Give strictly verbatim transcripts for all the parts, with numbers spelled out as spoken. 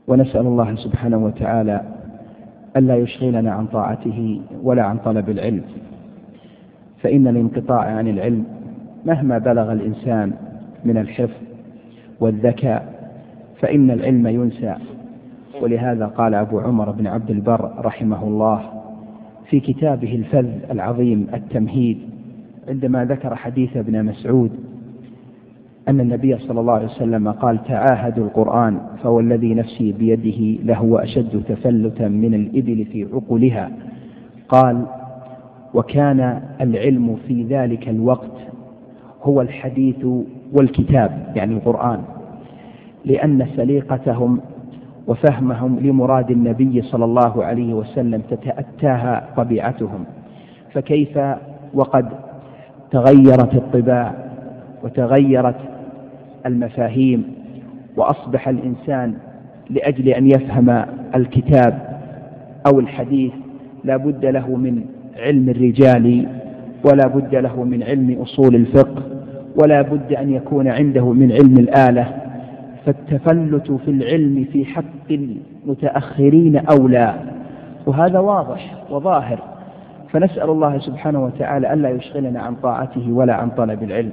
ونسأل الله سبحانه وتعالى ألا يشغلنا عن طاعته ولا عن طلب العلم، فإن الانقطاع عن العلم مهما بلغ الإنسان من الحفظ والذكاء فإن العلم ينسى. ولهذا قال أبو عمر بن عبد البر رحمه الله في كتابه الفذ العظيم التمهيد عندما ذكر حديث ابن مسعود أن النبي صلى الله عليه وسلم قال: تعاهدوا القرآن فوالذي نفسي بيده لهو أشد تفلتا من الإبل في عقلها. قال: وكان العلم في ذلك الوقت هو الحديث والكتاب، يعني القرآن، لأن سليقتهم وفهمهم لمراد النبي صلى الله عليه وسلم تتأتاها طبيعتهم، فكيف وقد تغيرت الطباع وتغيرت المفاهيم، وأصبح الإنسان لأجل أن يفهم الكتاب أو الحديث لا بد له من علم الرجال، ولا بد له من علم أصول الفقه، ولا بد أن يكون عنده من علم الآلة. فالتفلت في العلم في حق المتأخرين أولى، وهذا واضح وظاهر. فنسأل الله سبحانه وتعالى ألا يشغلنا عن طاعته ولا عن طلب العلم.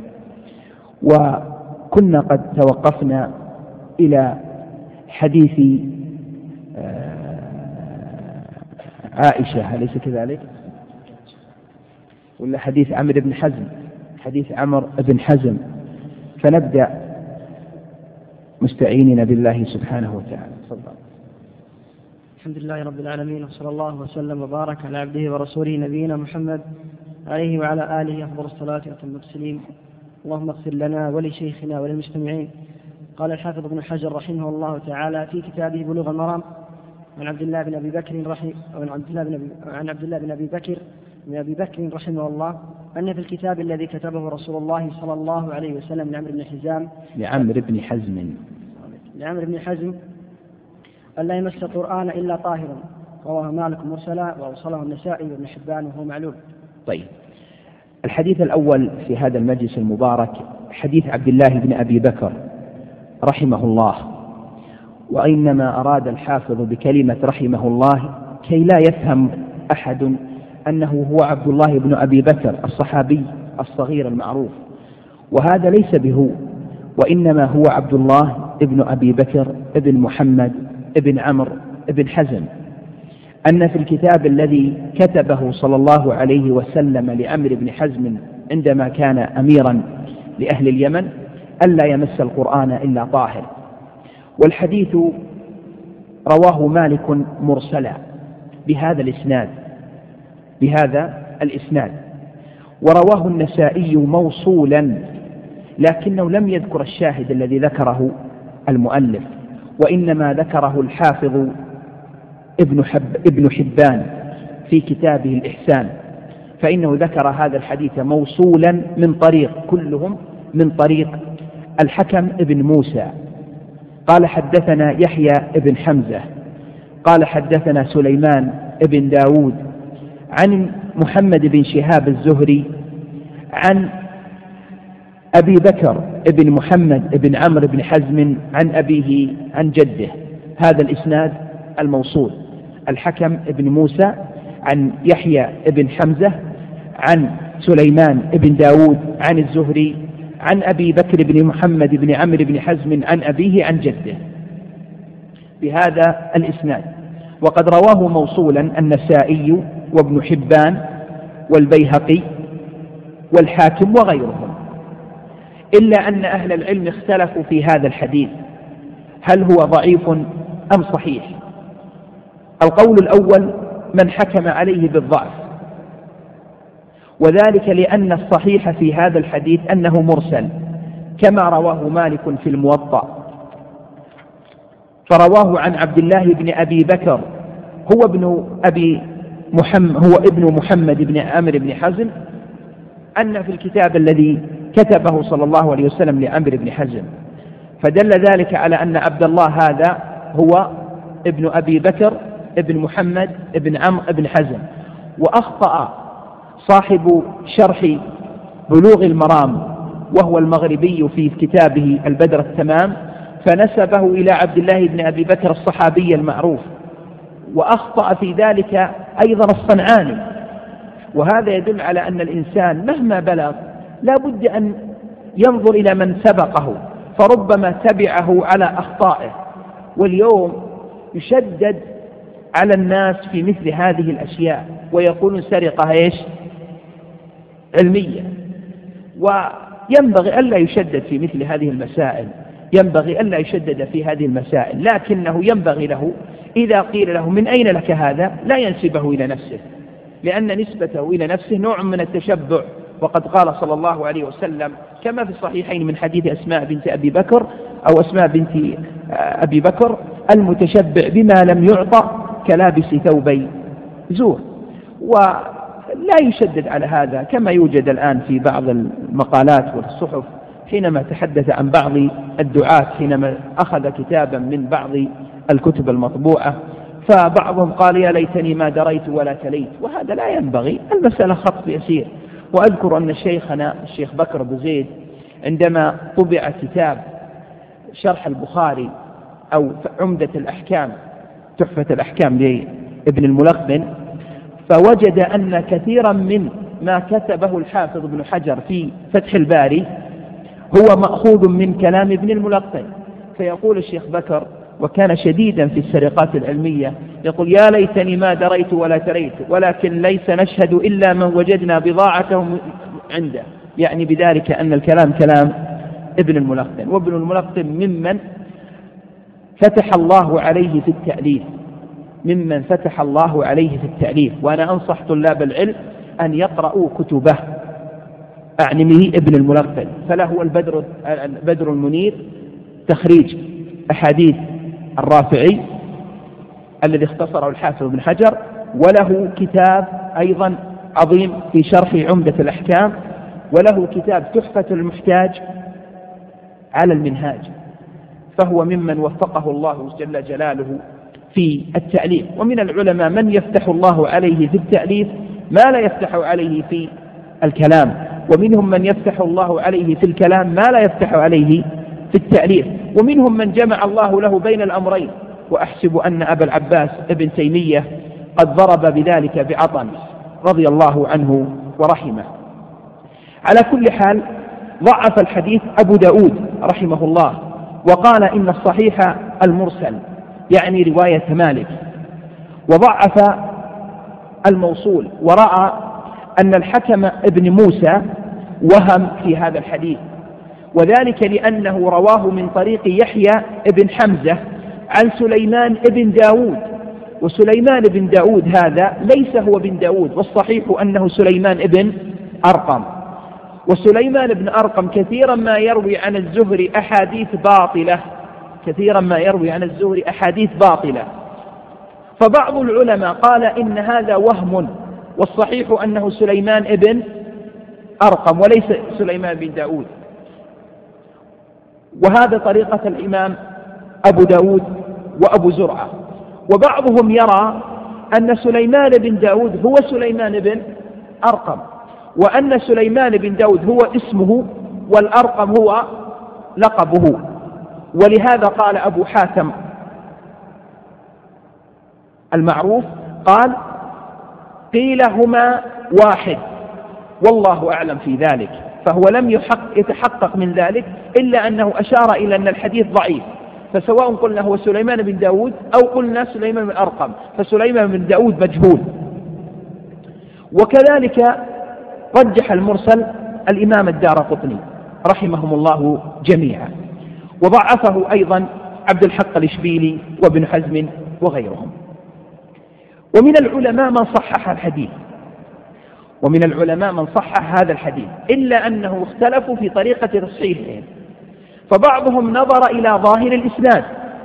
وكنا قد توقفنا إلى حديث عائشة، أليس كذلك؟ ولا حديث عمرو بن حزم، حديث عمرو بن حزم. فنبدأ مستعينين بالله سبحانه وتعالى. تفضل. الحمد لله رب العالمين، وصلى الله وسلم وبارك على عبده ورسوله نبينا محمد عليه وعلى آله أفضل الصلاة وأتم التسليم. اللهم اغفر لنا ولشيخنا وللمستمعين. قال الحافظ ابن حجر رحمه الله تعالى في كتابه بلوغ المرام عن عبد الله بن أبي بكر رحمه عن عبد الله بن أبي عن عبد الله بن أبي بكر بن أبي بكر رحمه الله أن في الكتاب الذي كتبه رسول الله صلى الله عليه وسلم لعمرو بن حزام لعمرو بن حزم لعمرو بن حزم ألا يمس القرآن إلا طاهرا، رواه مالك مرسلا وأوصله النسائي وابن حبان وهو معلول. طيب، الحديث الأول في هذا المجلس المبارك حديث عبد الله بن أبي بكر رحمه الله، وإنما أراد الحافظ بكلمة رحمه الله كي لا يفهم أحد أنه هو عبد الله بن أبي بكر الصحابي الصغير المعروف، وهذا ليس به، وإنما هو عبد الله ابن أبي بكر ابن محمد ابن عمرو ابن حزم. أن في الكتاب الذي كتبه صلى الله عليه وسلم لعمرو بن حزم عندما كان أميرا لأهل اليمن ألا يمس القرآن إلا طاهر. والحديث رواه مالك مرسلا بهذا الإسناد بهذا الإسناد ورواه النسائي موصولا، لكنه لم يذكر الشاهد الذي ذكره المؤلف، وإنما ذكره الحافظ ابن, حب ابن حبان في كتابه الإحسان، فإنه ذكر هذا الحديث موصولا من طريق كلهم من طريق الحكم ابن موسى قال حدثنا يحيى ابن حمزة قال حدثنا سليمان ابن داود عن محمد بن شهاب الزهري عن أبي بكر ابن محمد ابن عمرو بن حزم عن أبيه عن جده. هذا الإسناد الموصول: الحكم ابن موسى عن يحيى ابن حمزة عن سليمان ابن داود عن الزهري عن أبي بكر بن محمد بن عمرو بن حزم عن أبيه عن جده بهذا الإسناد. وقد رواه موصولا النسائي وابن حبان والبيهقي والحاكم وغيرهم، إلا أن أهل العلم اختلفوا في هذا الحديث هل هو ضعيف أم صحيح. القول الأول من حكم عليه بالضعف، وذلك لأن الصحيح في هذا الحديث أنه مرسل كما رواه مالك في الموطأ، فرواه عن عبد الله بن أبي بكر هو ابن أبي محمد هو ابن محمد بن عمرو بن حزم أن في الكتاب الذي كتبه صلى الله عليه وسلم لعمرو بن حزم، فدل ذلك على أن عبد الله هذا هو ابن أبي بكر ابن محمد ابن عمرو ابن حزم. وأخطأ صاحب شرح بلوغ المرام وهو المغربي في كتابه البدر التمام فنسبه إلى عبد الله بن أبي بكر الصحابي المعروف، وأخطأ في ذلك أيضا الصنعاني. وهذا يدل على أن الإنسان مهما بلغ لا بد أن ينظر إلى من سبقه، فربما تبعه على أخطائه. واليوم يشدد على الناس في مثل هذه الأشياء، ويقولون سرقة إيش؟ علمية. وينبغي ألا يشدد في مثل هذه المسائل، ينبغي ألا يشدد في هذه المسائل، لكنه ينبغي له إذا قيل له من أين لك هذا لا ينسبه إلى نفسه، لأن نسبته إلى نفسه نوع من التشبع. وقد قال صلى الله عليه وسلم كما في الصحيحين من حديث أسماء بنت أبي بكر أو أسماء بنت أبي بكر: المتشبع بما لم يعطى كلابس ثوبي زور. ولا يشدد على هذا كما يوجد الآن في بعض المقالات والصحف، حينما تحدث عن بعض الدعاة حينما أخذ كتابا من بعض الكتب المطبوعة، فبعضهم قال يا ليتني ما دريت ولا تليت، وهذا لا ينبغي. المسألة خط يسير. وأذكر أن شيخنا الشيخ بكر بن زيد عندما طبع كتاب شرح البخاري أو عمدة الأحكام تحفة الأحكام لابن الملقن، فوجد أن كثيرا من ما كتبه الحافظ ابن حجر في فتح الباري هو مأخوذ من كلام ابن الملقن. فيقول الشيخ بكر وكان شديدا في السرقات العلمية، يقول يا ليتني ما دريت ولا تريت، ولكن ليس نشهد إلا من وجدنا بضاعته عنده، يعني بذلك أن الكلام كلام ابن الملقن. وابن الملقن ممن فتح الله عليه في التأليف، ممن فتح الله عليه في التأليف. وأنا أنصح طلاب العلم أن يقرأوا كتبه، أعني به ابن الملقن، فله البدر, البدر المنير تخريج أحاديث الرافعي الذي اختصره الحافظ بن حجر، وله كتاب أيضا عظيم في شرح عمدة الأحكام، وله كتاب تحفة المحتاج على المنهاج. فهو ممن وفقه الله جل جلاله في التأليف. ومن العلماء من يفتح الله عليه في التأليف ما لا يفتح عليه في الكلام، ومنهم من يفتح الله عليه في الكلام ما لا يفتح عليه في التأليف، ومنهم من جمع الله له بين الأمرين. وأحسب أن أبا العباس ابن تيمية قد ضرب بذلك بعطن رضي الله عنه ورحمه. على كل حال ضعف الحديث أبو داود رحمه الله، وقال إن الصحيح المرسل، يعني رواية مالك، وضعف الموصول، ورأى أن الحكم ابن موسى وهم في هذا الحديث، وذلك لأنه رواه من طريق يحيى ابن حمزة عن سليمان ابن داود، وسليمان ابن داود هذا ليس هو بن داود، والصحيح أنه سليمان ابن أرقم. وسليمان ابن أرقم كثيرا ما يروي عن الزهري أحاديث باطلة، كثيرا ما يروي عن الزهري أحاديث باطلة. فبعض العلماء قال إن هذا وهم، والصحيح أنه سليمان ابن أرقم وليس سليمان بن داود. وهذا طريقة الإمام أبو داود وأبو زرعة. وبعضهم يرى أن سليمان بن داود هو سليمان بن أرقم، وأن سليمان بن داود هو اسمه والأرقم هو لقبه. ولهذا قال أبو حاتم المعروف قال قيل هما واحد والله أعلم في ذلك، فهو لم يتحقق من ذلك إلا أنه أشار إلى أن الحديث ضعيف، فسواء قلنا هو سليمان بن داود أو قلنا سليمان بن أرقم، فسليمان بن داود مجهول. وكذلك رجح المرسل الإمام الدارقطني رحمهم الله جميعا، وضعفه أيضا عبد الحق الإشبيلي وابن حزم وغيرهم. ومن العلماء من صحح الحديث، ومن العلماء من صحح هذا الحديث، إلا أنه اختلفوا في طريقة تصحيحه. فبعضهم نظر إلى ظاهر الإسناد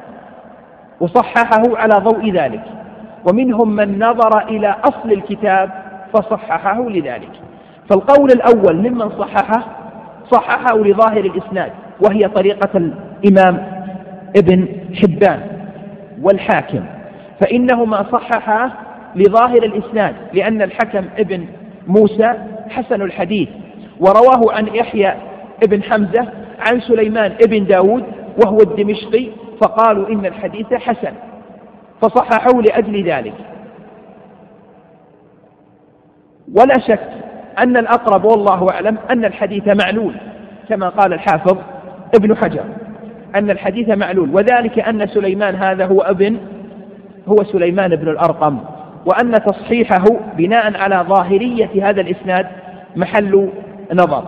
وصححه على ضوء ذلك، ومنهم من نظر إلى أصل الكتاب فصححه لذلك. فالقول الأول ممن صححه صححه لظاهر الإسناد، وهي طريقة الإمام ابن حبان والحاكم، فإنهما صححا لظاهر الإسناد، لأن الحكم ابن موسى حسن الحديث، ورواه عن يحيى ابن حمزة عن سليمان ابن داود، وهو الدمشقي، فقالوا إن الحديث حسن فصححوا لأجل ذلك. ولا شك أن الأقرب والله أعلم أن الحديث معلول كما قال الحافظ ابن حجر، أن الحديث معلول، وذلك أن سليمان هذا هو ابن هو سليمان بن الأرقم، وأن تصحيحه بناء على ظاهرية هذا الإسناد محل نظر.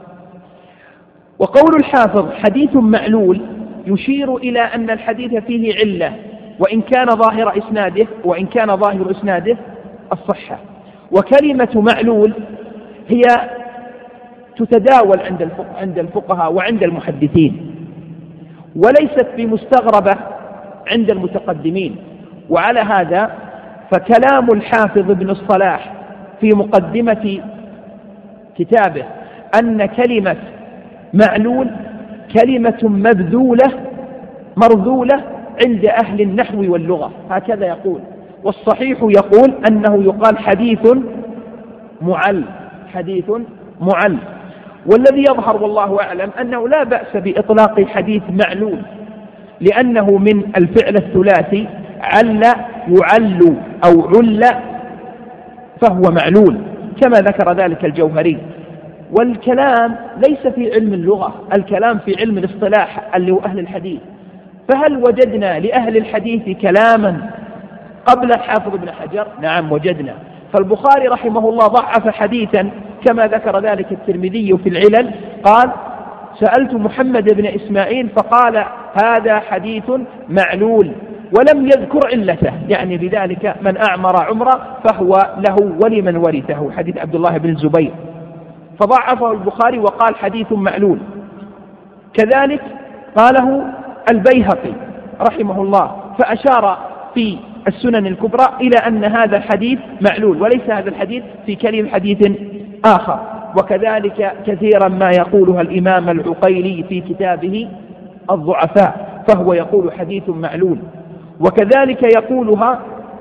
وقول الحافظ حديث معلول يشير إلى أن الحديث فيه علة، وإن كان ظاهر إسناده وإن كان ظاهر إسناده الصحة. وكلمة معلول هي تتداول عند عند الفقهاء وعند المحدثين، وليست بمستغربة عند المتقدمين. وعلى هذا فكلام الحافظ ابن الصلاح في مقدمة كتابه أن كلمة معلول كلمة مبذولة مرذولة عند أهل النحو واللغة، هكذا يقول. والصحيح يقول أنه يقال حديث معل، حديث معل. والذي يظهر والله أعلم أنه لا بأس بإطلاق حديث معلول، لأنه من الفعل الثلاثي عل يعل أو عل فهو معلول كما ذكر ذلك الجوهري. والكلام ليس في علم اللغة، الكلام في علم الاصطلاح اللي هو أهل الحديث. فهل وجدنا لأهل الحديث كلاما قبل الحافظ ابن حجر؟ نعم وجدنا. فالبخاري رحمه الله ضعف حديثا كما ذكر ذلك الترمذي في العلل، قال سألت محمد بن إسماعيل فقال هذا حديث معلول، ولم يذكر علته، يعني بذلك من أعمر عمره فهو له ولمن ورثه، حديث عبد الله بن الزبير، فضعفه البخاري وقال حديث معلول. كذلك قاله البيهقي رحمه الله، فأشار في السنن الكبرى إلى أن هذا الحديث معلول، وليس هذا الحديث في كلمة حديث آخر. وكذلك كثيرا ما يقولها الإمام العقيلي في كتابه الضعفاء، فهو يقول حديث معلول. وكذلك يقولها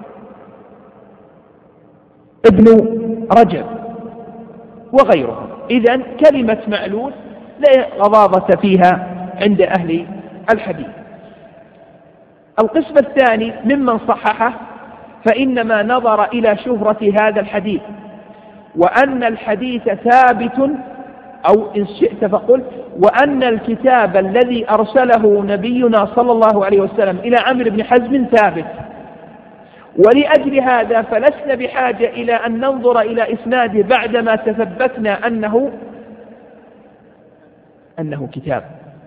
ابن رجب وغيره. إذن كلمة معلول لا غضاضة فيها عند أهل الحديث. القسم الثاني ممن صححه فإنما نظر إلى شهرة هذا الحديث، وأن الحديث ثابت، أو إن شئت فقل وأن الكتاب الذي أرسله نبينا صلى الله عليه وسلم إلى عمرو بن حزم ثابت. ولأجل هذا فلسنا بحاجة إلى أن ننظر إلى إسناده بعدما تثبتنا أنه أنه كتاب.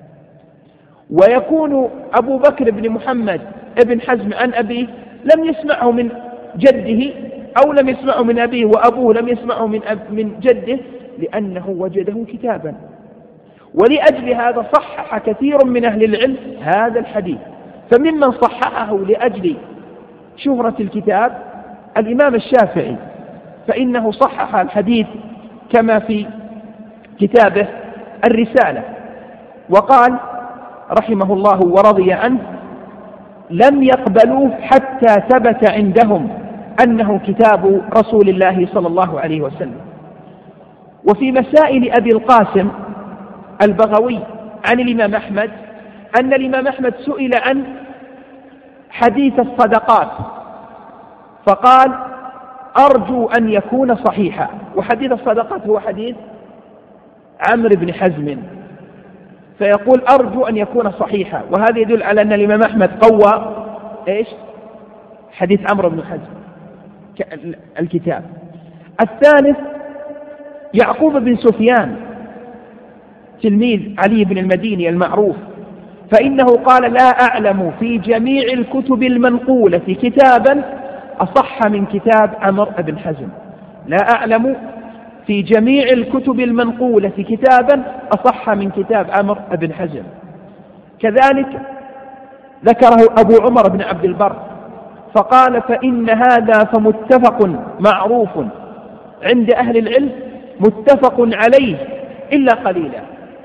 ويكون أبو بكر بن محمد ابن حزم عن أبيه لم يسمعه من جده، أو لم يسمعه من أبيه، وأبوه لم يسمعه من, أب من جده، لأنه وجده كتابا. ولأجل هذا صحح كثير من أهل العلم هذا الحديث. فممن صححه لأجل شهرة الكتاب الإمام الشافعي، فإنه صحح الحديث كما في كتابه الرسالة، وقال رحمه الله ورضي عنه لم يقبلوه حتى ثبت عندهم أنه كتاب رسول الله صلى الله عليه وسلم. وفي مسائل أبي القاسم البغوي عن الإمام أحمد أن الإمام أحمد سئل عن حديث الصدقات فقال أرجو أن يكون صحيحا. وحديث الصدقات هو حديث عمرو بن حزم، فيقول أرجو أن يكون صحيحا، وهذا يدل على أن الإمام أحمد قوى إيش؟ حديث عمرو بن حزم الكتاب. الثالث يعقوب بن سفيان تلميذ علي بن المديني المعروف، فإنه قال لا أعلم في جميع الكتب المنقولة كتابا أصح من كتاب عمرو بن حزم. لا أعلم في جميع الكتب المنقولة كتابا أصح من كتاب عمرو بن حزم. كذلك ذكره أبو عمر بن عبد البر فقال فإن هذا فمتفق معروف عند أهل العلم متفق عليه إلا قليلا.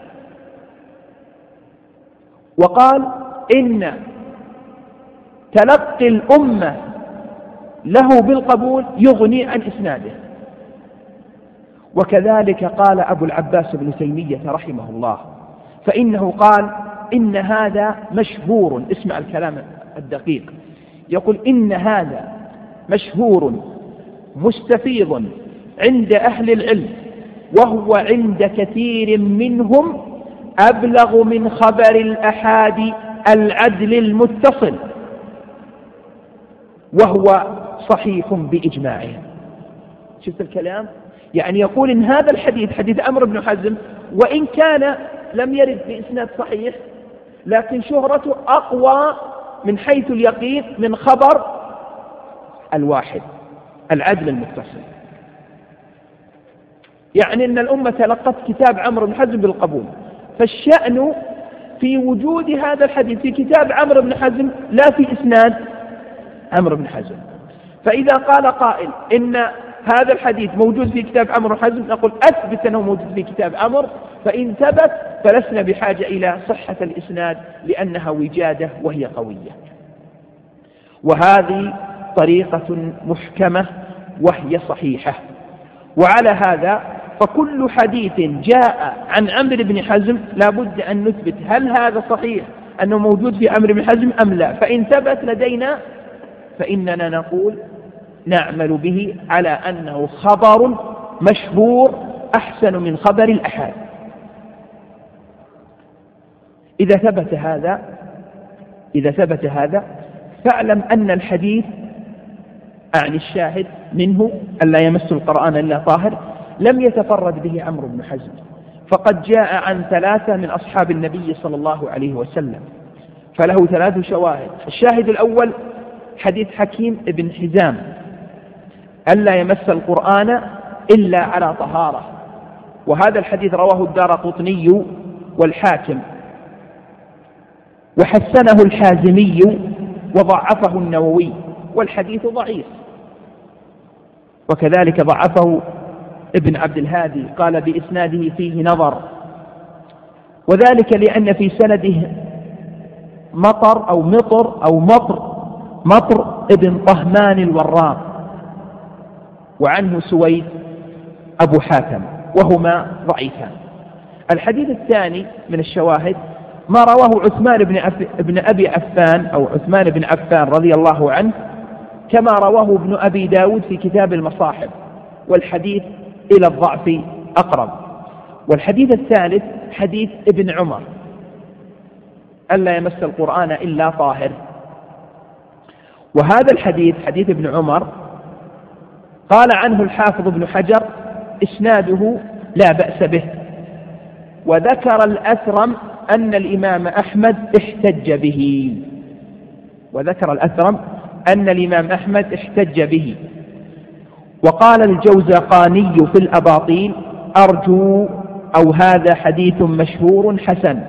وقال إن تلقي الأمة له بالقبول يغني عن إسناده. وكذلك قال أبو العباس بن تيمية رحمه الله، فإنه قال إن هذا مشهور، اسمع الكلام الدقيق، يقول إن هذا مشهور مستفيض عند أهل العلم، وهو عند كثير منهم أبلغ من خبر الأحاد العدل المتصل، وهو صحيح بإجماعهم. شفت الكلام؟ يعني يقول إن هذا الحديث حديث عمرو بن حزم وإن كان لم يرد بإسناد صحيح، لكن شهرته أقوى من حيث اليقين من خبر الواحد العدل المتصل. يعني أن الأمة تلقت كتاب عمرو بن حزم بالقبول، فالشأن في وجود هذا الحديث في كتاب عمرو بن حزم لا في إسناد عمرو بن حزم. فإذا قال قائل إن هذا الحديث موجود في كتاب عمرو بن حزم، نقول أثبت أنه موجود في كتاب عمرو، فإن ثبت فلسنا بحاجة إلى صحة الإسناد لأنها وجادة وهي قوية. وهذه طريقة محكمة وهي صحيحة. وعلى هذا فكل حديث جاء عن عمرو بن حزم لابد أن نثبت هل هذا صحيح أنه موجود في عمرو بن حزم أم لا. فإن ثبت لدينا فإننا نقول نعمل به على أنه خبر مشهور أحسن من خبر الأحاد. إذا ثبت هذا إذا ثبت هذا فاعلم أن الحديث عن الشاهد منه ألا يمس القرآن إلا طاهر لم يتفرد به عمرو بن حزم، فقد جاء عن ثلاثة من أصحاب النبي صلى الله عليه وسلم، فله ثلاث شواهد. الشاهد الأول حديث حكيم بن حزام ألا يمس القرآن إلا على طهارة، وهذا الحديث رواه الدارقطني والحاكم، وحسنه الحازمي وضعفه النووي، والحديث ضعيف. وكذلك ضعفه ابن عبد الهادي، قال بإسناده فيه نظر، وذلك لأن في سنده مطر أو مطر أو مطر مطر ابن طهمان الوراق، وعنه سويد أبو حاتم، وهما ضعيفان. الحديث الثاني من الشواهد ما رواه عثمان بن, بن أبي عفان أو عثمان بن عفان رضي الله عنه، كما رواه ابن أبي داود في كتاب المصاحف، والحديث إلى الضعف أقرب. والحديث الثالث حديث ابن عمر ألا يمس القرآن إلا طاهر، وهذا الحديث حديث ابن عمر قال عنه الحافظ ابن حجر إسناده لا بأس به، وذكر الأثرم أن الإمام أحمد احتج به وذكر الأثرم أن الإمام أحمد احتج به. وقال الجوزقاني في الأباطيل أرجو أو هذا حديث مشهور حسن.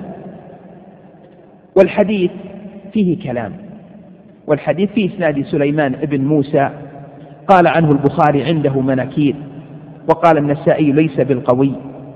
والحديث فيه كلام، والحديث فيه إسناد سليمان بن موسى قال عنه البخاري عنده مناكير، وقال النسائي ليس بالقوي.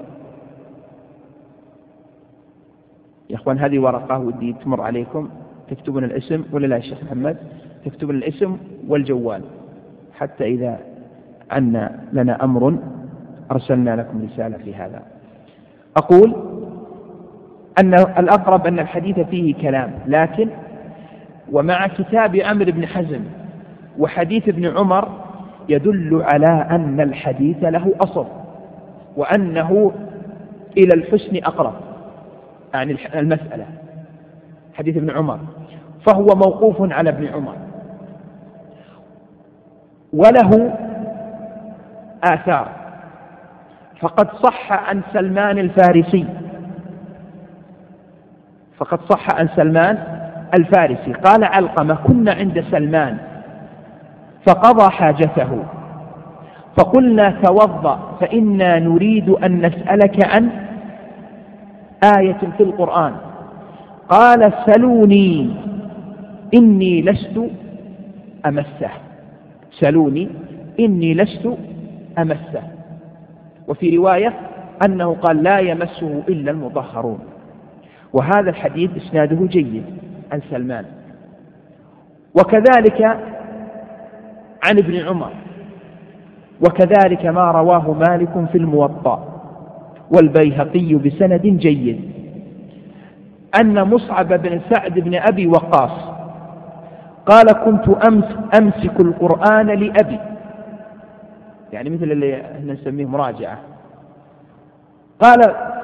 يا أخوان هذه ورقة ودي تمر عليكم، تكتبون الاسم ولا لا يا شيخ محمد؟ تكتبون الاسم والجوال، حتى إذا عنا لنا أمر أرسلنا لكم رسالة في هذا. أقول أن الأقرب أن الحديث فيه كلام، لكن ومع كتاب عمرو بن حزم وحديث ابن عمر يدل على أن الحديث له أصل، وأنه إلى الحسن أقرب عن المسألة حديث ابن عمر، فهو موقوف على ابن عمر، وله آثار. فقد صح عن سلمان الفارسي فقد صح عن سلمان الفارسي قال علقمة كنا عند سلمان فقضى حاجته فقلنا توضأ فإنا نريد أن نسألك عن آية في القرآن، قال سلوني إني لست أمسه سلوني إني لست أمسه. وفي رواية أنه قال لا يمسه إلا المطهرون. وهذا الحديث إسناده جيد عن سلمان. وكذلك عن ابن عمر، وكذلك ما رواه مالك في الموطأ والبيهقي بسند جيد أن مصعب بن سعد بن أبي وقاص قال كنت أمس أمسك القرآن لأبي، يعني مثل اللي احنا نسميه مراجعة. قال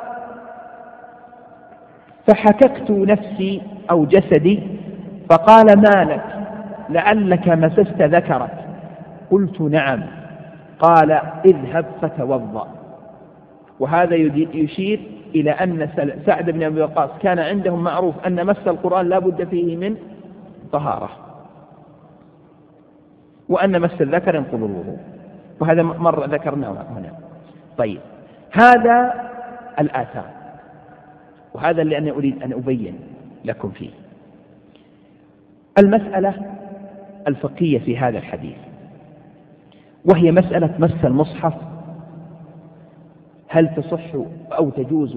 فحككت نفسي أو جسدي فقال ما لك لعلك مسست ذكرك؟ قلت نعم. قال اذهب فتوضأ. وهذا يشير إلى أن سعد بن أبي وقاص كان عندهم معروف أن مس القرآن لا بد فيه من طهارة، وأن مس الذكر ينقض الوضوء، وهذا مرة ذكرناه هنا. طيب، هذا الآثار، وهذا اللي أنا أريد أن أبين لكم فيه. المسألة الفقهية في هذا الحديث، وهي مسألة مس المصحف، هل تصح أو تجوز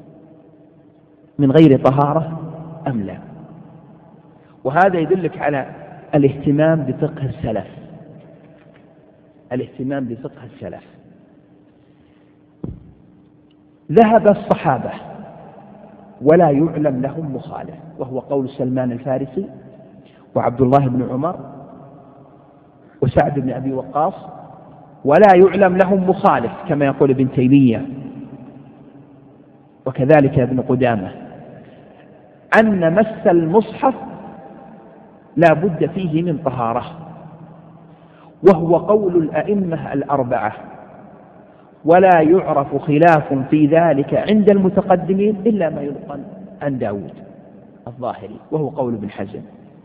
من غير طهارة أم لا؟ وهذا يدلك على الاهتمام بفقه السلف، الاهتمام بفقه السلف. ذهب الصحابة ولا يعلم لهم مخالف، وهو قول سلمان الفارسي وعبد الله بن عمر وسعد بن أبي وقاص، ولا يعلم لهم مخالف كما يقول ابن تيمية وكذلك ابن قدامة، أن مس المصحف لا بد فيه من طهارة، وهو قول الأئمة الأربعة، ولا يعرف خلاف في ذلك عند المتقدمين إلا ما ينقل عن داود الظاهري، وهو قول ابن حزم.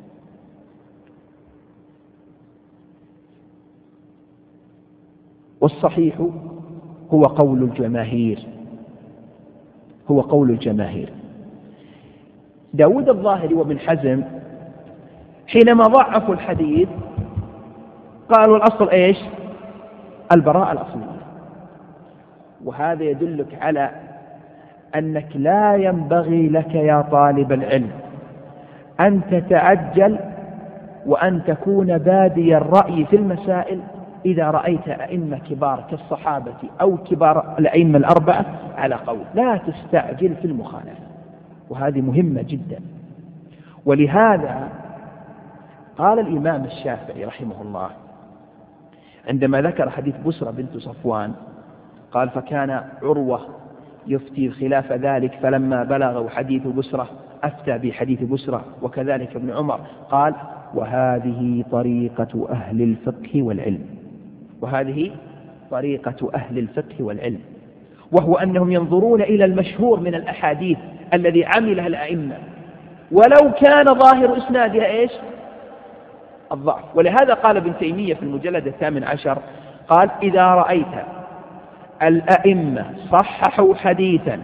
والصحيح هو قول الجماهير، هو قول الجماهير. داود الظاهري وابن حزم حينما ضعفوا الحديث قالوا الأصل إيش؟ البراءة الأصلية. وهذا يدلك على أنك لا ينبغي لك يا طالب العلم أن تتعجل وأن تكون بادي الرأي في المسائل إذا رأيت أئمة كبار كالصحابة أو كبار الأئمة الأربعة على قول، لا تستعجل في المخالفة، وهذه مهمة جدا. ولهذا قال الإمام الشافعي رحمه الله عندما ذكر حديث بسرة بنت صفوان، قال فكان عروة يفتي خلاف ذلك، فلما بلغوا حديث بسرة أفتى بحديث بسرة، وكذلك ابن عمر، قال وهذه طريقة أهل الفقه والعلم، وهذه طريقة أهل الفقه والعلم، وهو أنهم ينظرون إلى المشهور من الأحاديث الذي عملها الأئمة ولو كان ظاهر إسنادها إيش؟ الضعف. ولهذا قال ابن تيمية في المجلد الثامن عشر، قال إذا رأيت الأئمة صححوا حديثا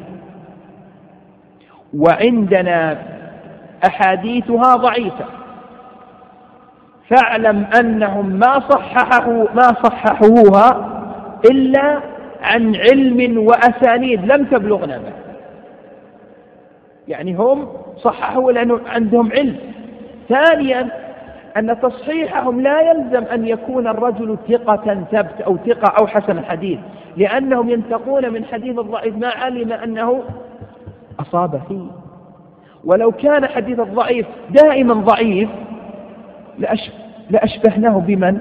وعندنا أحاديثها ضعيفة فاعلم أنهم ما صححوا ما صححوها إلا عن علم وأسانيد لم تبلغنا به، يعني هم صححوا لأنه عندهم علم. ثانيا أن تصحيحهم لا يلزم أن يكون الرجل ثقة ثبت أو ثقة أو حسن الحديث، لأنهم ينتقون من حديث الضعيف ما علم أنه أصاب فيه. ولو كان حديث الضعيف دائما ضعيف لأشبهناه بمن؟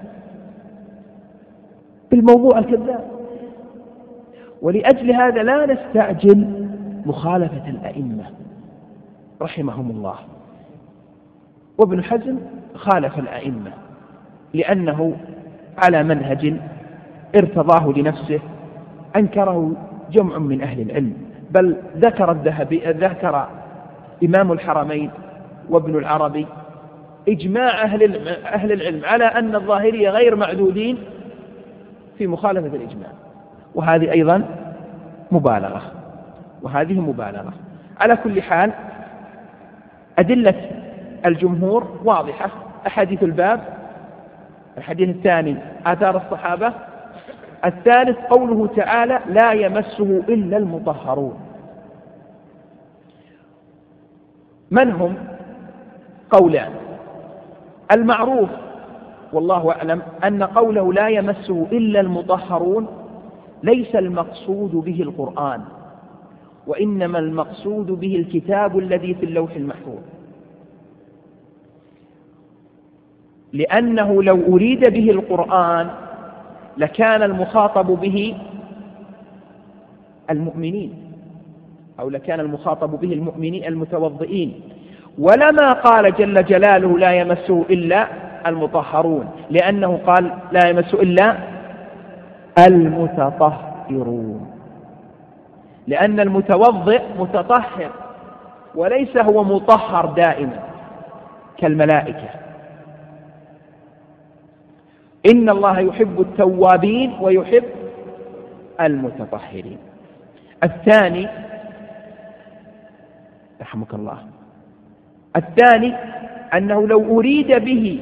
بالموضوع الكذاب. ولأجل هذا لا نستعجل مخالفة الأئمة رحمهم الله. وابن حزم خالف الأئمة لأنه على منهج ارتضاه لنفسه، أنكره جمع من أهل العلم، بل ذكر الذهبي ذكر إمام الحرمين وابن العربي إجماع أهل أهل العلم على أن الظاهرية غير معدودين في مخالفة الإجماع، وهذه أيضا مبالغة، وهذه مبالغة. على كل حال أدلة الجمهور واضحة، أحاديث الباب. الحديث الثاني آثار الصحابة. الثالث قوله تعالى لا يمسه إلا المطهرون. من هم؟ قولان. المعروف والله أعلم أن قوله لا يمسه إلا المطهرون ليس المقصود به القرآن، وإنما المقصود به الكتاب الذي في اللوح المحفوظ، لأنه لو أريد به القرآن لكان المخاطب به المؤمنين، أو لكان المخاطب به المؤمنين المتوضئين، ولما قال جل جلاله لا يمسه إلا المطهرون، لأنه قال لا يمسه إلا المتطهرون، لأن المتوضئ متطهر وليس هو مطهر دائما كالملائكة. إن الله يحب التوابين ويحب المتطهرين. الثاني رحمك الله، الثاني أنه لو أريد به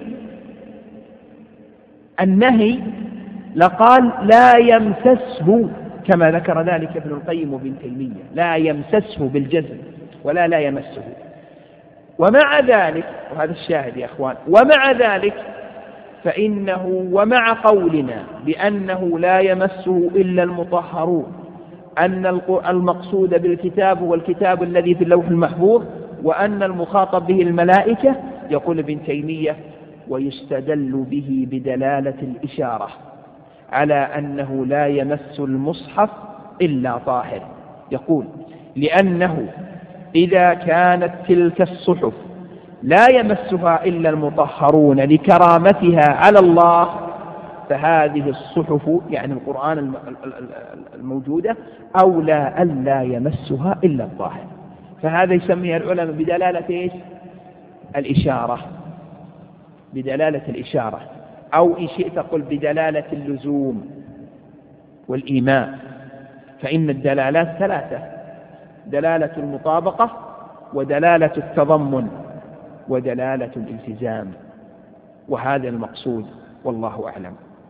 النهي لقال لا يمسسه، كما ذكر ذلك ابن القيم وابن تيمية، لا يمسسه بالجزم ولا لا يمسه. ومع ذلك، وهذا الشاهد يا أخوان، ومع ذلك فإنه ومع قولنا بأنه لا يمسه إلا المطهرون أن المقصود بالكتاب هو الكتاب الذي في اللوح المحفوظ، وأن المخاطب به الملائكة، يقول ابن تيمية ويستدل به بدلالة الإشارة على أنه لا يمس المصحف إلا طاهر. يقول لأنه إذا كانت تلك الصحف لا يمسها إلا المطهرون لكرامتها على الله، فهذه الصحف يعني القرآن الموجودة أولى ألا يمسها إلا الطاهر. فهذا يسميها العلماء بدلالة إيش؟ الإشارة، بدلالة الإشارة، أو إن شئت قل بدلالة اللزوم والإيماء. فإن الدلالات ثلاثة: دلالة المطابقة، ودلالة التضمن، ودلالة الالتزام، وهذا المقصود والله أعلم.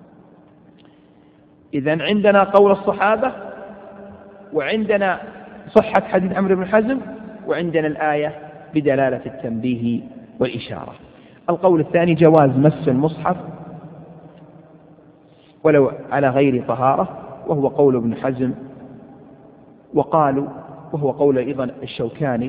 إذن عندنا قول الصحابة، وعندنا صحة حديث عمرو بن حزم، وعندنا الآية بدلالة التنبيه والإشارة. القول الثاني جواز مس المصحف ولو على غير طهارة، وهو قول ابن حزم، وقالوا وهو قول أيضا الشوكاني،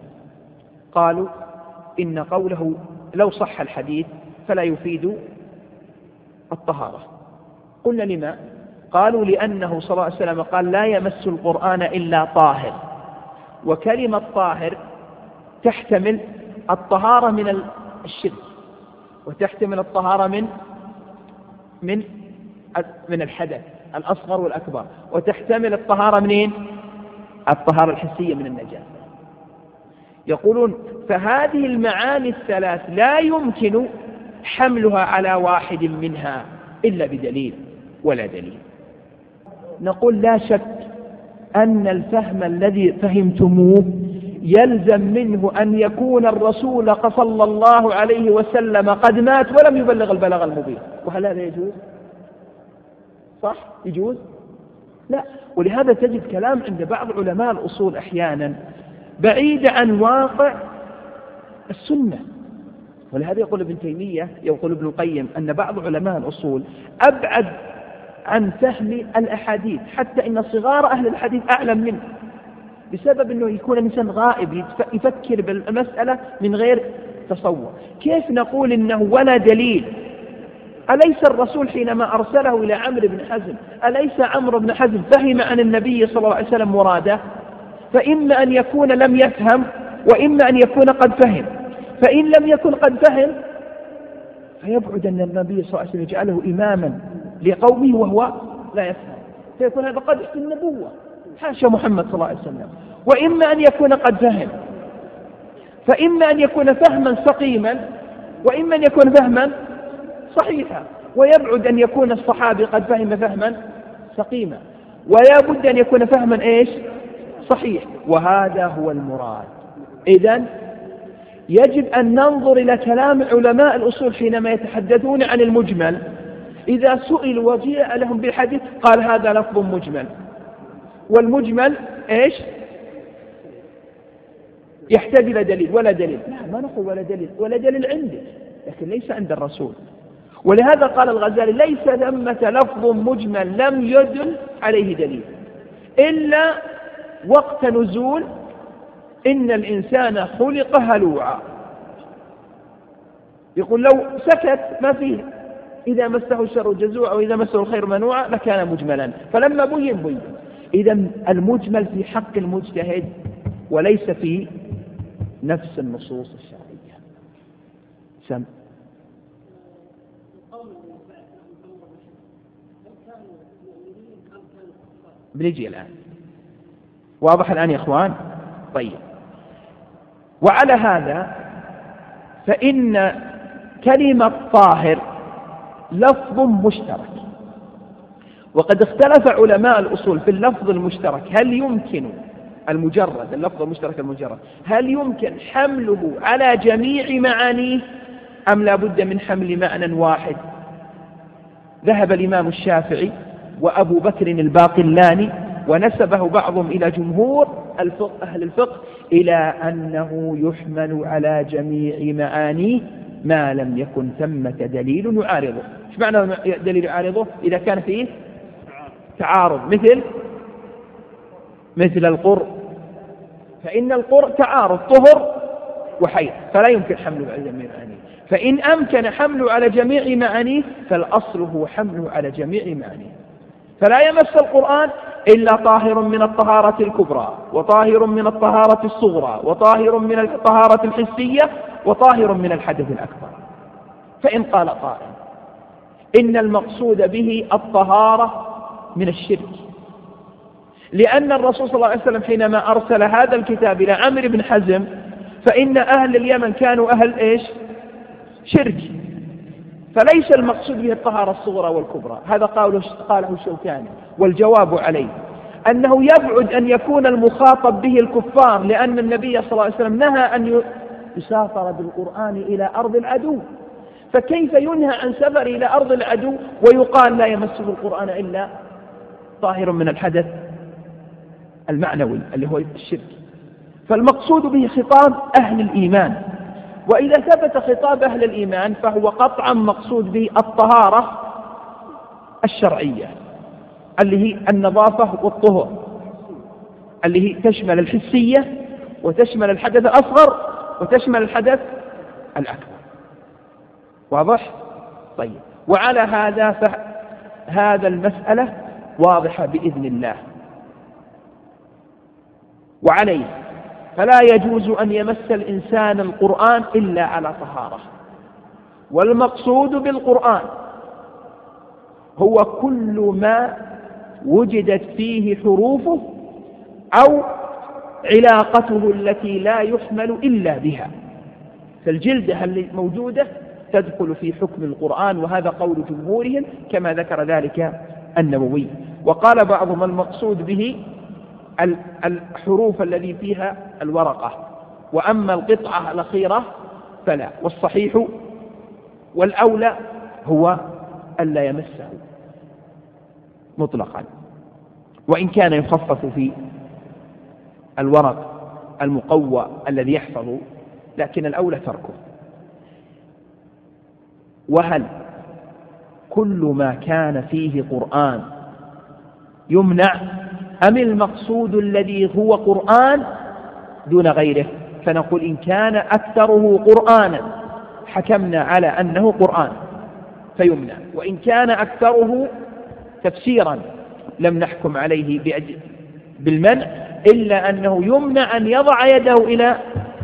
قالوا إن قوله لو صح الحديث فلا يفيد الطهارة. قلنا لما؟ قالوا لأنه صلى الله عليه وسلم قال لا يمس القرآن إلا طاهر، وكلمة طاهر تحتمل الطهارة من الشرك، وتحتمل الطهارة من من من الحدث الأصغر والأكبر، وتحتمل الطهارة منين؟ الطهارة الحسية من النجاسة. يقولون فهذه المعاني الثلاث لا يمكن حملها على واحد منها إلا بدليل ولا دليل. نقول لا شك أن الفهم الذي فهمتموه يلزم منه أن يكون الرسول صلى الله عليه وسلم قد مات ولم يبلغ البلاغ المبين. وهل هذا يجوز؟ صح؟ يجوز؟ لا. ولهذا تجد كلام عند بعض علماء الأصول أحيانا بعيد عن واقع السنة. ولهذا يقول ابن تيمية، يقول ابن القيم أن بعض علماء الأصول أبعد عن فهم الأحاديث، حتى إن صغار أهل الحديث أعلم منه، بسبب أنه يكون الإنسان غائب يفكر بالمسألة من غير تصور. كيف نقول إنه ولا دليل؟ أليس الرسول حينما أرسله إلى عمرو بن حزم أليس عمرو بن حزم فهم عن النبي صلى الله عليه وسلم مراده؟ فإما أن يكون لم يفهم، وإما أن يكون قد فهم. فإن لم يكن قد فهم فيبعد أن النبي صلى الله عليه وسلم يجعله إماما لقومه وهو لا يفهم، فيكون هذا قدح في النبوة، حاشا محمد صلى الله عليه وسلم. وإما أن يكون قد فهم، فإما أن يكون فهما سقيما، وإما أن يكون فهما صحيحا. ويبعد أن يكون الصحابي قد فهم فهما سقيما، ولا بد أن يكون فهما إيش؟ صحيح. وهذا هو المراد. إذن يجب أن ننظر إلى كلام علماء الأصول حينما يتحدثون عن المجمل. إذا سئلوا وجيء لهم بالحديث قال هذا لفظ مجمل، والمجمل إيش؟ يحتاج إلى دليل ولا دليل. لا، ما نقول ولا دليل، ولا دليل عندك لكن ليس عند الرسول. ولهذا قال الغزالي ليس ثمة لفظ مجمل لم يدل عليه دليل إلا وقت نزول إن الإنسان خلق هلوعا، يقول لو سكت ما فيه، إذا مسه الشر جزوعا وإذا مسه الخير منوعا لكان مجملا، فلما بين بين. إذا المجمل في حق المجتهد وليس في نفس النصوص الشرعية. سم بنجي الآن، واضح الآن يا إخوان؟ طيب، وعلى هذا فإن كلمة طاهر لفظ مشترك، وقد اختلف علماء الأصول في اللفظ المشترك هل يمكن المجرد اللفظ المشترك المجرد هل يمكن حمله على جميع معانيه أم لا بد من حمل معنى واحد. ذهب الإمام الشافعي وأبو بكر الباقلاني ونسبه بعضهم إلى جمهور الفقه أهل الفقه إلى أنه يحمل على جميع معانيه ما لم يكن ثمة دليل يعارضه. ايش معنى دليل يعارضه؟ إذا كان فيه تعارض، مثل مثل القرء، فإن القرء تعارض طهر وحيض فلا يمكن حمله على جميع معانيه، فإن أمكن حمله على جميع معانيه فالأصل هو حمله على جميع معانيه. فلا يمس القرآن إلا طاهر من الطهارة الكبرى وطاهر من الطهارة الصغرى وطاهر من الطهارة الحسية وطاهر من الحدث الأكبر. فإن قال قائل إن المقصود به الطهارة من الشرك، لأن الرسول صلى الله عليه وسلم حينما أرسل هذا الكتاب إلى عمرو بن حزم فإن أهل اليمن كانوا أهل إيش؟ شرك، فليس المقصود به الطهارة الصغرى والكبرى. هذا قاله قاله الشوكاني، والجواب عليه أنه يبعد أن يكون المخاطب به الكفار، لأن النبي صلى الله عليه وسلم نهى أن يسافر بالقرآن إلى أرض العدو، فكيف ينهى عن سفر إلى أرض العدو ويقال لا يمسه القرآن إلا طاهر من الحدث المعنوي اللي هو الشرك؟ فالمقصود به خطاب أهل الإيمان، وإذا ثبت خطاب أهل الإيمان فهو قطعا مقصود به الطهارة الشرعية اللي هي النظافة والطهر، اللي هي تشمل الحسية وتشمل الحدث الأصغر وتشمل الحدث الأكبر. واضح؟ طيب، وعلى هذا فهذا المسألة واضحة بإذن الله. وعليه فلا يجوز أن يمس الإنسان القرآن إلا على طهارة، والمقصود بالقرآن هو كل ما وجدت فيه حروفه أو علاقته التي لا يحمل إلا بها، فالجلدة الموجودة تدخل في حكم القرآن، وهذا قول جمهورهم كما ذكر ذلك النووي. وقال بعضهم المقصود به الحروف الذي فيها الورقة، وأما القطعة الأخيرة فلا، والصحيح والأولى هو ألا يمسه مطلقا، وإن كان يخفف في الورق المقوى الذي يحفظ، لكن الأولى تركه. وهل كل ما كان فيه قرآن يمنع أم المقصود الذي هو قرآن دون غيره؟ فنقول إن كان أكثره قرآنا حكمنا على أنه قرآن فيمنع، وإن كان أكثره تفسيرا لم نحكم عليه بالمنع، إلا أنه يمنع أن يضع يده إلى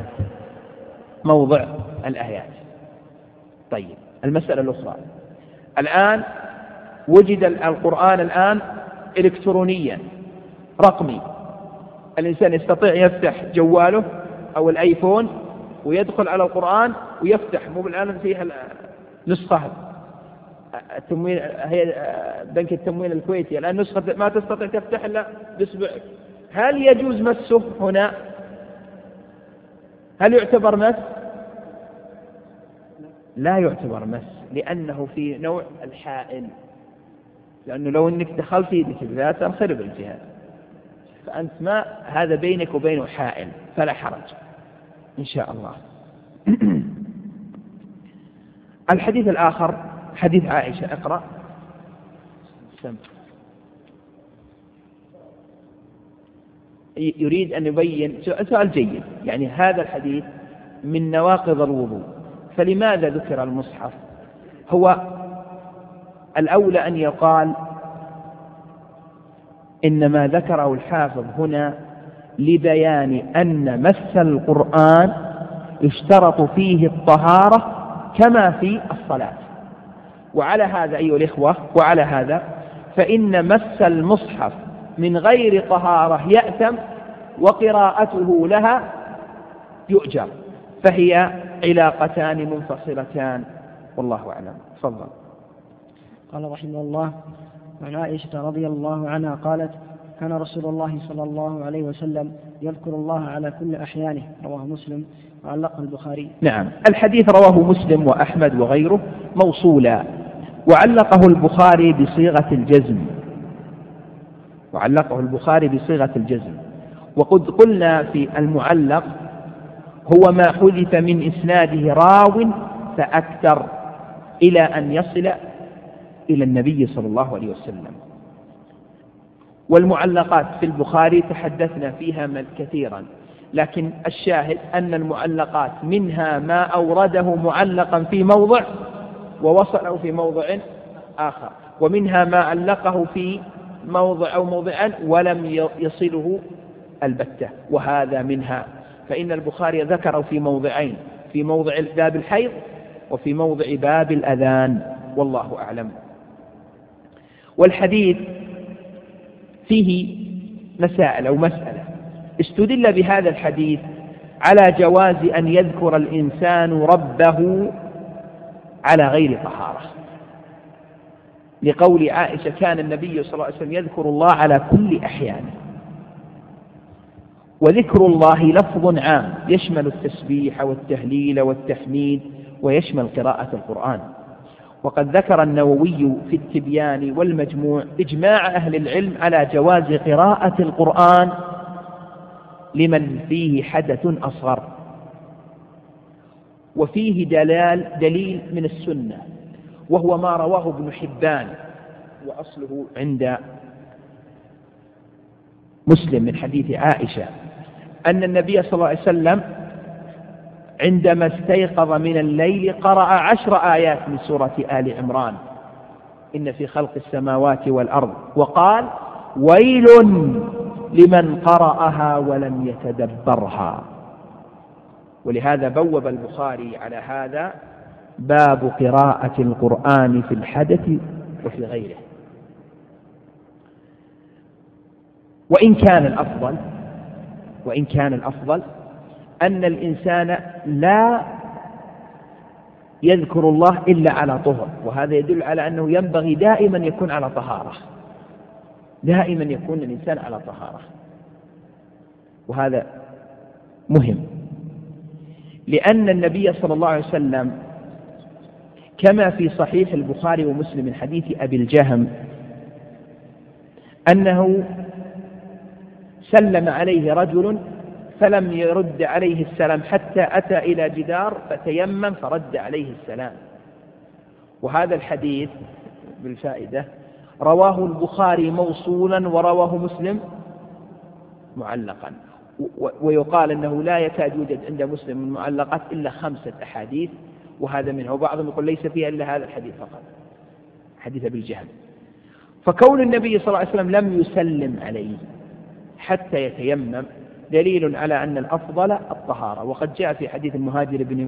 موضع الآيات. طيب، المسألة الأخرى، الآن وجد القرآن الآن إلكترونيا رقمي، الإنسان يستطيع يفتح جواله أو الآيفون ويدخل على القرآن ويفتح، مو بالآن فيها نسخة التموين، هي بنك التموين الكويتي الآن نسخة ما تستطيع تفتح إلا بإصبعك. هل يجوز مسه هنا؟ هل يعتبر مس؟ لا يعتبر مس، لأنه في نوع الحائل، لأنه لو أنك دخلت يدك بذات تنخرب الجهاز، فأنت ما هذا بينك وبينه حائل، فلا حرج إن شاء الله. الحديث الآخر حديث عائشة، اقرأ. سم. يريد أن يبين سؤال جيد، يعني هذا الحديث من نواقض الوضوء، فلماذا ذكر المصحف؟ هو الأولى أن يقال إنما ذكره الحافظ هنا لبيان أن مس القرآن يشترط فيه الطهارة كما في الصلاة. وعلى هذا أيها الإخوة، وعلى هذا فإن مس المصحف من غير طهارة يأثم، وقراءته لها يؤجر، فهي علاقتان منفصلتان، والله أعلم. تفضل. قال رحمه الله: عن عائشة رضي الله عنها قالت: كان رسول الله صلى الله عليه وسلم يذكر الله على كل أحيانه، رواه مسلم وعلقه البخاري. نعم، الحديث رواه مسلم وأحمد وغيره موصولا، وعلقه البخاري بصيغة الجزم، وعلقه البخاري بصيغة الجزم. وقد قلنا في المعلق هو ما حذف من إسناده راو فأكثر إلى أن يصل إلى النبي صلى الله عليه وسلم. والمعلقات في البخاري تحدثنا فيها كثيرا، لكن الشاهد أن المعلقات منها ما أورده معلقا في موضع ووصله في موضع آخر، ومنها ما علقه في موضع أو موضعا ولم يصله البتة، وهذا منها. فإن البخاري ذكره في موضعين، في موضع باب الحيض وفي موضع باب الأذان، والله أعلم. والحديث فيه مسائل أو مسألة. استدل بهذا الحديث على جواز أن يذكر الإنسان ربه على غير طهارة، لقول عائشة: كان النبي صلى الله عليه وسلم يذكر الله على كل أحيانه. وذكر الله لفظ عام يشمل التسبيح والتهليل والتحميد، ويشمل قراءة القرآن. وقد ذكر النووي في التبيان والمجموع إجماع أهل العلم على جواز قراءة القرآن لمن فيه حدث أصغر، وفيه دلال دليل من السنة، وهو ما رواه ابن حبان وأصله عند مسلم من حديث عائشة أن النبي صلى الله عليه وسلم عندما استيقظ من الليل قرأ عشر آيات من سورة آل عمران: إن في خلق السماوات والأرض، وقال: ويل لمن قرأها ولم يتدبرها. ولهذا بوب البخاري على هذا باب قراءة القرآن في الحدث وفي غيره. وإن كان الأفضل وإن كان الأفضل أن الإنسان لا يذكر الله إلا على طهر، وهذا يدل على أنه ينبغي دائما يكون على طهارة، دائما يكون الإنسان على طهارة، وهذا مهم، لأن النبي صلى الله عليه وسلم كما في صحيح البخاري ومسلم من حديث أبي الجهم أنه سلم عليه رجل فلم يرد عليه السلام حتى أتى إلى جدار فتيمم فرد عليه السلام. وهذا الحديث بالفائدة رواه البخاري موصولا ورواه مسلم معلقا، ويقال أنه لا يكاد يوجد عند مسلم من المعلقات إلا خمسة أحاديث، وهذا منها، وبعضهم يقول ليس فيها إلا هذا الحديث فقط، حديث أبي الجهم. فكون النبي صلى الله عليه وسلم لم يسلم عليه حتى يتيمم دليل على أن الأفضل الطهارة. وقد جاء في حديث المهاجر بن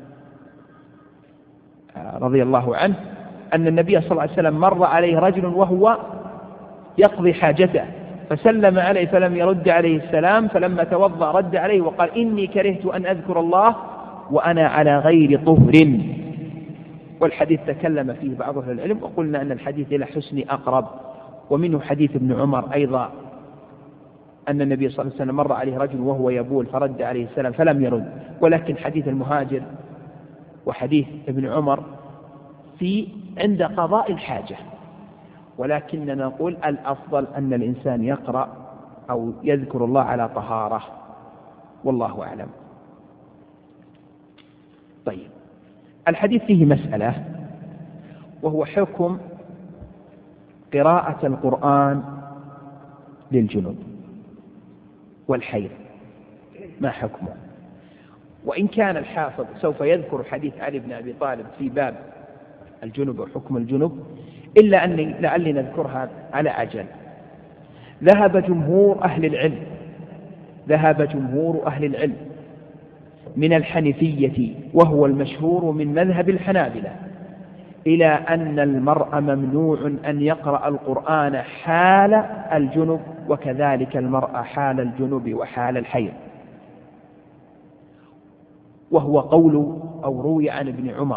رضي الله عنه أن النبي صلى الله عليه وسلم مر عليه رجل وهو يقضي حاجته فسلم عليه فلم يرد عليه السلام، فلما توضأ رد عليه وقال: إني كرهت أن أذكر الله وأنا على غير طهر. والحديث تكلم فيه بعض أهل العلم، وقلنا أن الحديث إلى حسن أقرب. ومنه حديث ابن عمر أيضا أن النبي صلى الله عليه وسلم مر عليه رجل وهو يبول فرد عليه السلام فلم يرد. ولكن حديث المهاجر وحديث ابن عمر في عند قضاء الحاجة، ولكننا نقول الأفضل أن الإنسان يقرأ أو يذكر الله على طهارة، والله أعلم. طيب، الحديث فيه مسألة، وهو حكم قراءة القرآن للجنوب. والحيض ما حكمه؟ وإن كان الحافظ سوف يذكر حديث علي بن أبي طالب في باب الجنب وحكم الجنب، إلا أني لعلي نذكرها على عجل. ذهب جمهور أهل العلم ذهب جمهور أهل العلم من الحنفية وهو المشهور من مذهب الحنابلة إلى أن المرء ممنوع أن يقرأ القرآن حال الجنب، وكذلك المرأة حال الجنب وحال الحيض، وهو قول أو روي عن ابن عمر.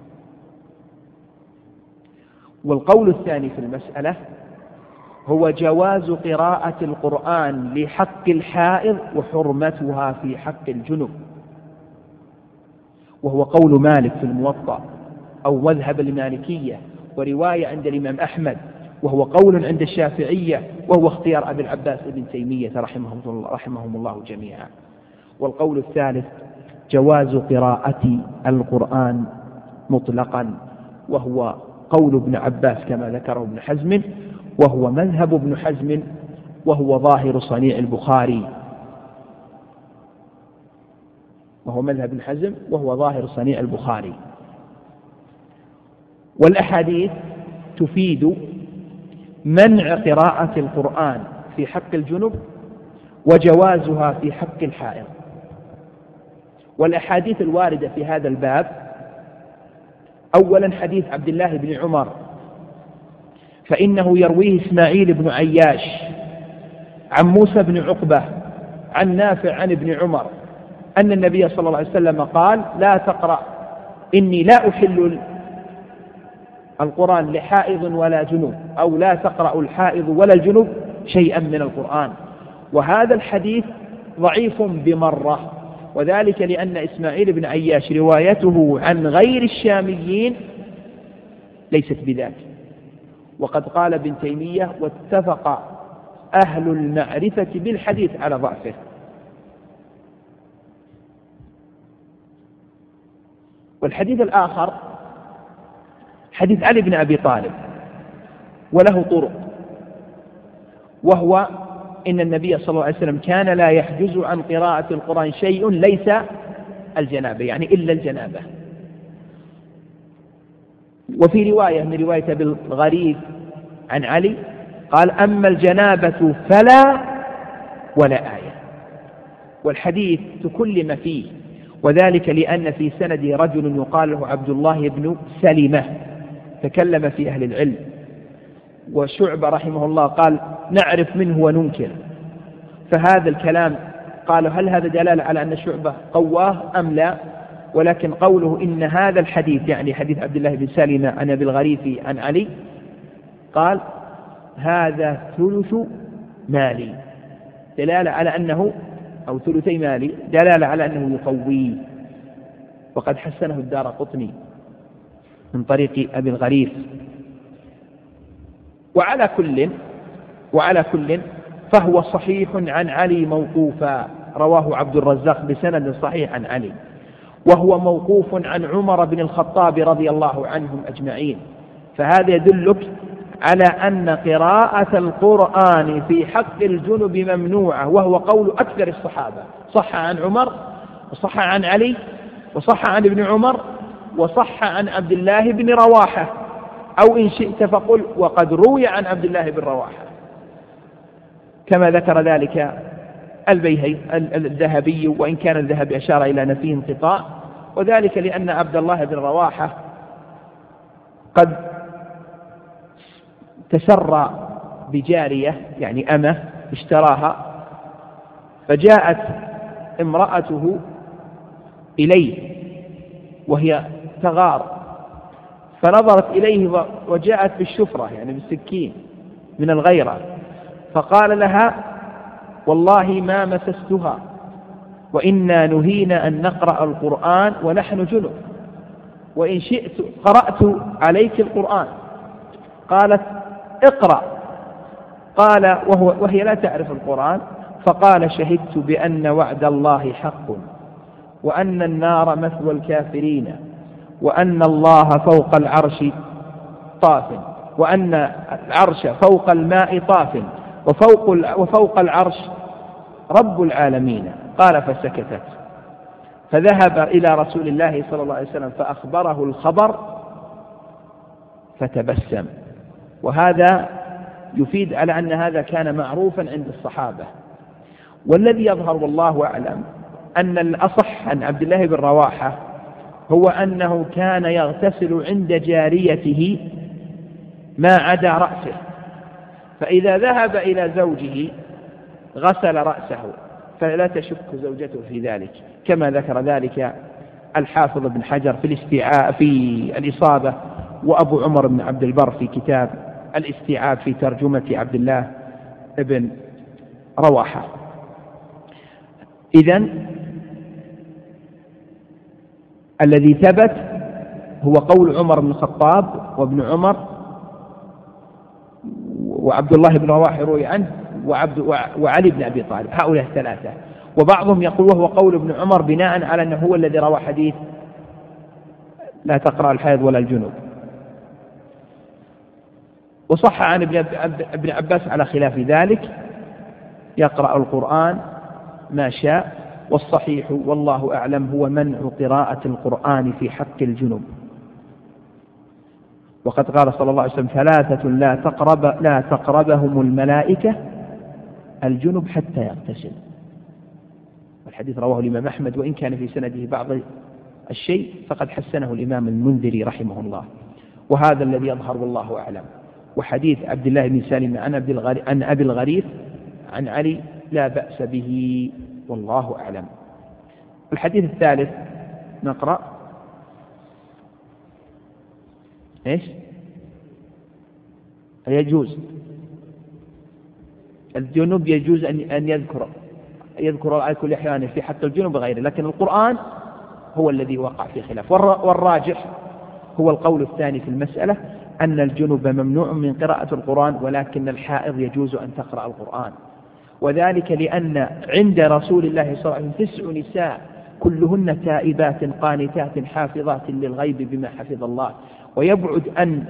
والقول الثاني في المسألة هو جواز قراءة القرآن لحق الحائض وحرمتها في حق الجنب، وهو قول مالك في الموطأ أو مذهب المالكية، ورواية عند الإمام أحمد، وهو قول عند الشافعية، وهو اختيار أبي العباس ابن تيمية رحمهم الله, رحمهم الله جميعا. والقول الثالث جواز قراءة القرآن مطلقا، وهو قول ابن عباس كما ذكره ابن حزم، وهو مذهب ابن حزم، وهو ظاهر صنيع البخاري وهو مذهب ابن حزم وهو ظاهر صنيع البخاري. والأحاديث تفيد منع قراءة القرآن في حق الجنب وجوازها في حق الحائض. والأحاديث الواردة في هذا الباب: أولا حديث عبد الله بن عمر، فإنه يرويه إسماعيل بن عياش عن موسى بن عقبة عن نافع عن ابن عمر أن النبي صلى الله عليه وسلم قال: لا تقرأ إني لا أحل القرآن لحائض ولا جنوب، أو لا تقرأ الحائض ولا الجنوب شيئا من القرآن. وهذا الحديث ضعيف بمرة، وذلك لأن إسماعيل بن عياش روايته عن غير الشاميين ليست بذاك. وقد قال ابن تيمية: واتفق أهل المعرفة بالحديث على ضعفه. والحديث الآخر حديث علي بن أبي طالب، وله طرق، وهو إن النبي صلى الله عليه وسلم كان لا يحجز عن قراءة القرآن شيء ليس الجنابة، يعني إلا الجنابة. وفي رواية من رواية أبي الغريب عن علي قال: أما الجنابة فلا ولا آية. والحديث تكلم فيه، وذلك لأن في سنده رجل يقال له عبد الله بن سلمة، تكلم في أهل العلم. وشعبة رحمه الله قال: نعرف منه وننكر. فهذا الكلام قالوا: هل هذا دلالة على أن شعبة قواه أم لا؟ ولكن قوله إن هذا الحديث، يعني حديث عبد الله بن سلمة عن أبي الغريف عن علي، قال: هذا ثلث مالي، دلالة على أنه أو ثلثي مالي، دلالة على أنه يقويه. وقد حسنه الدارقطني من طريق أبي الغريف. وعلى كل وعلى كل فهو صحيح عن علي موقوفا، رواه عبد الرزاق بسند صحيح عن علي، وهو موقوف عن عمر بن الخطاب رضي الله عنهم أجمعين. فهذا يدلك على أن قراءة القرآن في حق الجنب ممنوعة، وهو قول أكثر الصحابة. صح عن عمر، وصح عن علي، وصح عن ابن عمر، وصح عن عبد الله بن رواحة، أو إن شئت فقل وقد روي عن عبد الله بن رواحة، كما ذكر ذلك البيهقي الذهبي، وإن كان الذهبي أشار إلى نفيه انقطاع، وذلك لأن عبد الله بن رواحة قد تسرى بجارية، يعني أمة اشتراها، فجاءت امرأته إليه وهي تغار، فنظرت إليه وجاءت بالشفرة، يعني بالسكين من الغيرة، فقال لها: والله ما مسستها، وإنا نهينا أن نقرأ القرآن ونحن جنب، وإن شئت قرأت عليك القرآن. قالت: اقرأ. قال وهو وهي لا تعرف القرآن، فقال: شهدت بأن وعد الله حق، وأن النار مثوى الكافرين، وأن الله فوق العرش طاف، وأن العرش فوق الماء طاف، وفوق, وفوق العرش رب العالمين. قال فسكتت، فذهب إلى رسول الله صلى الله عليه وسلم فأخبره الخبر فتبسم. وهذا يفيد على أن هذا كان معروفا عند الصحابة. والذي يظهر والله أعلم أن الأصح عن عبد الله بن رواحة هو أنه كان يغتسل عند جاريته ما عدا رأسه، فإذا ذهب إلى زوجه غسل رأسه، فلا تشك زوجته في ذلك، كما ذكر ذلك الحافظ بن حجر في الاستيعاب في الإصابة، وأبو عمر بن عبد البر في كتاب الاستيعاب في ترجمة عبد الله بن رواحة. إذن الذي ثبت هو قول عمر بن الخطاب وابن عمر وعبد الله بن رواحة روي عنه وعبد وعلي بن أبي طالب، هؤلاء الثلاثة. وبعضهم يقول وهو قول ابن عمر بناء على أنه هو الذي روى حديث لا تقرأ الحيض ولا الجنوب. وصح عن ابن عباس على خلاف ذلك، يقرأ القرآن ما شاء، والصحيح والله أعلم هو منع قراءة القرآن في حق الجنوب. وقد قال صلى الله عليه وسلم ثلاثة لا تقرب لا تقربهم الملائكة الجنب حتى يغتسل. والحديث رواه الإمام أحمد، وإن كان في سنده بعض الشيء فقد حسنه الإمام المنذري رحمه الله. وهذا الذي يظهر والله أعلم. وحديث عبد الله بن سالم عن أبي الغريث عن علي لا بأس به والله أعلم. الحديث الثالث نقرأ إيش؟ يجوز الجنوب يجوز أن يذكر يذكر على كل أحيان في حق الجنوب وغيره، لكن القرآن هو الذي وقع في خلاف. والراجح هو القول الثاني في المسألة، أن الجنوب ممنوع من قراءة القرآن، ولكن الحائض يجوز أن تقرأ القرآن. وذلك لأن عند رسول الله صلى الله عليه وسلم تسع نساء كلهن تائبات قانتات حافظات للغيب بما حفظ الله، ويبعد أن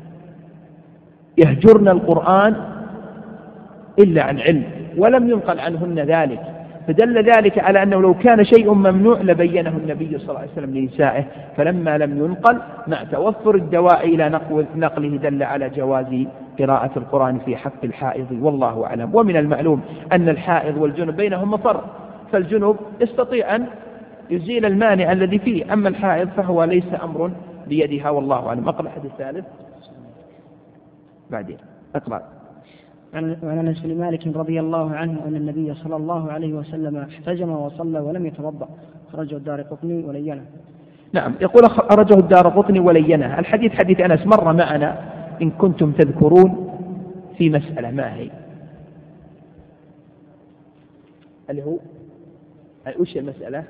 يهجرن القرآن إلا عن علم، ولم ينقل عنهن ذلك، فدل ذلك على أنه لو كان شيء ممنوع لبينه النبي صلى الله عليه وسلم لنسائه، فلما لم ينقل مع توفر الدواء إلى نقله دل على جواز قراءة القرآن في حق الحائض والله أعلم. ومن المعلوم أن الحائض والجنب بينهم مفر، فالجنب يستطيع أن يزيل المانع الذي فيه، أما الحائض فهو ليس أمر بيدها والله أعلم. أقرأ الحديث الثالث بعدين أقرأ. عن أنس بن مالك رضي الله عنه أن النبي صلى الله عليه وسلم احتجم وصلى ولم يتوضأ، خرجه الدارقطني ولينه. نعم، يقول خرجه الدارقطني ولينه. الحديث حديث أنس مر معنا إن كنتم تذكرون في مسألة، ما هي؟ اللي هو وش المسألة؟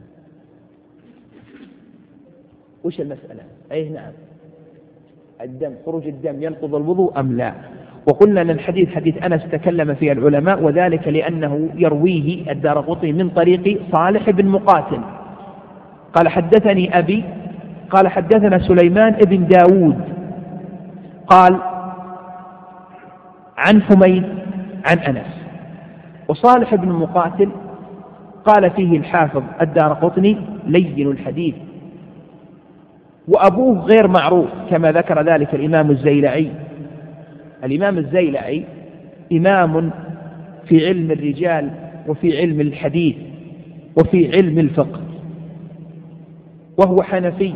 وش المسألة؟ أي نعم، الدم، خروج الدم ينقض الوضوء أم لا؟ وقلنا أن الحديث حديث أنس تكلم فيه العلماء، وذلك لأنه يرويه الدارقطني من طريق صالح بن مقاتل قال حدثني أبي قال حدثنا سليمان بن داود قال عن حميد عن أنس. وصالح بن مقاتل قال فيه الحافظ الدارقطني لين الحديث، وأبوه غير معروف كما ذكر ذلك الإمام الزيلعي. الإمام الزيلعي إمام في علم الرجال وفي علم الحديث وفي علم الفقه، وهو حنفي،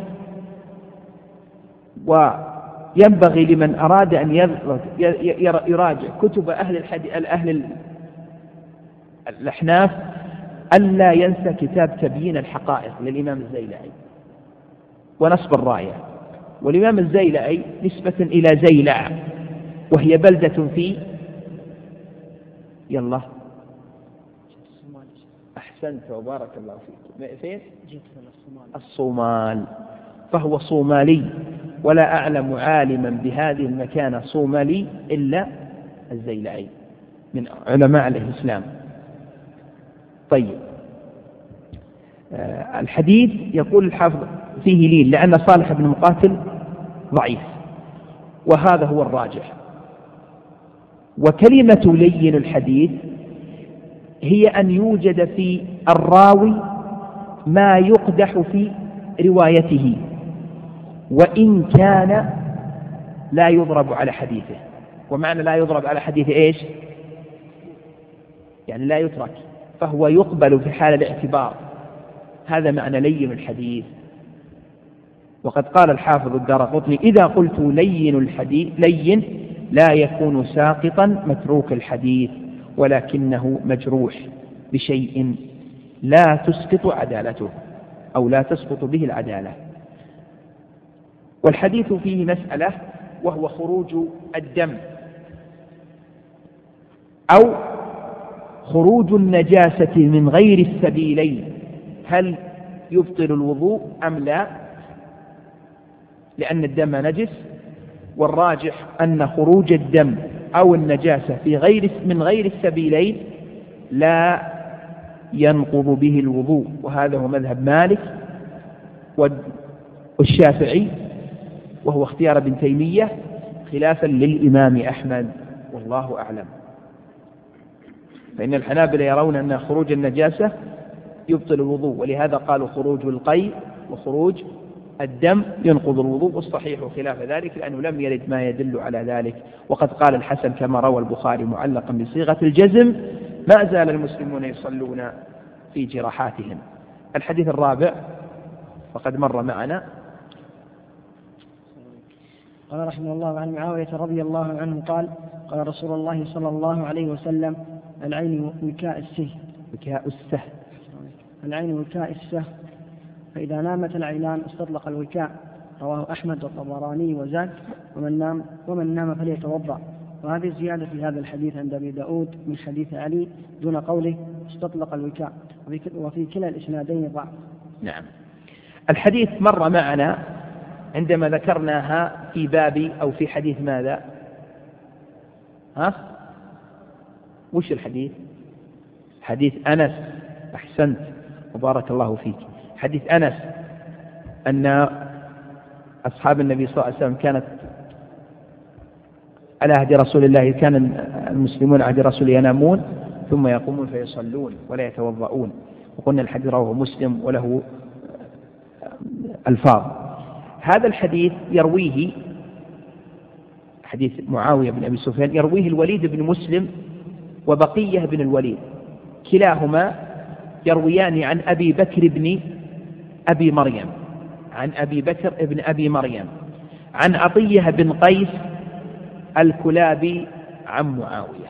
وينبغي لمن أراد أن يراجع كتب أهل الحديث أهل الأحناف ألا ينسى كتاب تبيين الحقائق للإمام الزيلعي ونصب الراية. والإمام الزيلعي نسبة إلى زيلع، وهي بلدة في يلا أحسنت وبارك الله فيك، فين؟ الصومال. فهو صومالي، ولا أعلم عالما بهذه المكانة صومالي إلا الزيلعي من علماء الإسلام. طيب، آه الحديث يقول الحافظ فيه لين لأن صالح بن مقاتل ضعيف، وهذا هو الراجح. وكلمة لين الحديث هي أن يوجد في الراوي ما يقدح في روايته وإن كان لا يضرب على حديثه. ومعنى لا يضرب على حديثه إيش؟ يعني لا يترك، فهو يقبل في حال الاعتبار. هذا معنى لين الحديث. وقد قال الحافظ الدارقطني: إذا قلت لين الحديث لين لا يكون ساقطا متروك الحديث، ولكنه مجروح بشيء لا تسقط عدالته أو لا تسقط به العدالة. والحديث فيه مسألة، وهو خروج الدم أو خروج النجاسة من غير السبيلين، هل يبطل الوضوء أم لا؟ لأن الدم نجس، والراجح أن خروج الدم أو النجاسة في غير من غير السبيلين لا ينقض به الوضوء، وهذا هو مذهب مالك والشافعي، وهو اختيار ابن تيمية خلافا للإمام أحمد، والله أعلم. فإن الحنابلة يرون أن خروج النجاسة يبطل الوضوء، ولهذا قالوا خروج القيء وخروج الدم ينقض الوضوء، والصحيح خلاف ذلك لأنه لم يرد ما يدل على ذلك. وقد قال الحسن كما روى البخاري معلقا بصيغة الجزم: ما زال المسلمون يصلون في جراحاتهم. الحديث الرابع وقد مر معنا. قال رحمه الله عن معاوية رضي الله عنه قال: قال رسول الله صلى الله عليه وسلم: العين وكاء السه وكاء السه العين وكاء السه فإذا نامت العينان استطلق الوكاء. رواه أحمد والطبراني وزاد: ومن نام ومن نام فليتوضأ. وهذه الزيادة في هذا الحديث عند أبي داود من حديث علي دون قوله استطلق الوكاء، وفي كلا الإسنادين ضعف. نعم. الحديث مر معنا عندما ذكرناها في باب أو في حديث ماذا؟ ها؟ وش الحديث؟ حديث أنس. أحسنت وبارك الله فيك. حديث أنس أن أصحاب النبي صلى الله عليه وسلم كانت على عهد رسول الله، كان المسلمون على عهد رسول ينامون ثم يقومون فيصلون ولا يتوضؤون. وقلنا الحديث رواه مسلم وله ألفاظ. هذا الحديث يرويه حديث معاوية بن أبي سفيان يرويه الوليد بن مسلم وبقية بن الوليد، كلاهما يرويان عن أبي بكر بن أبي مريم عن أبي بكر بن أبي مريم عن عطية بن قيس الكلابي عن معاوية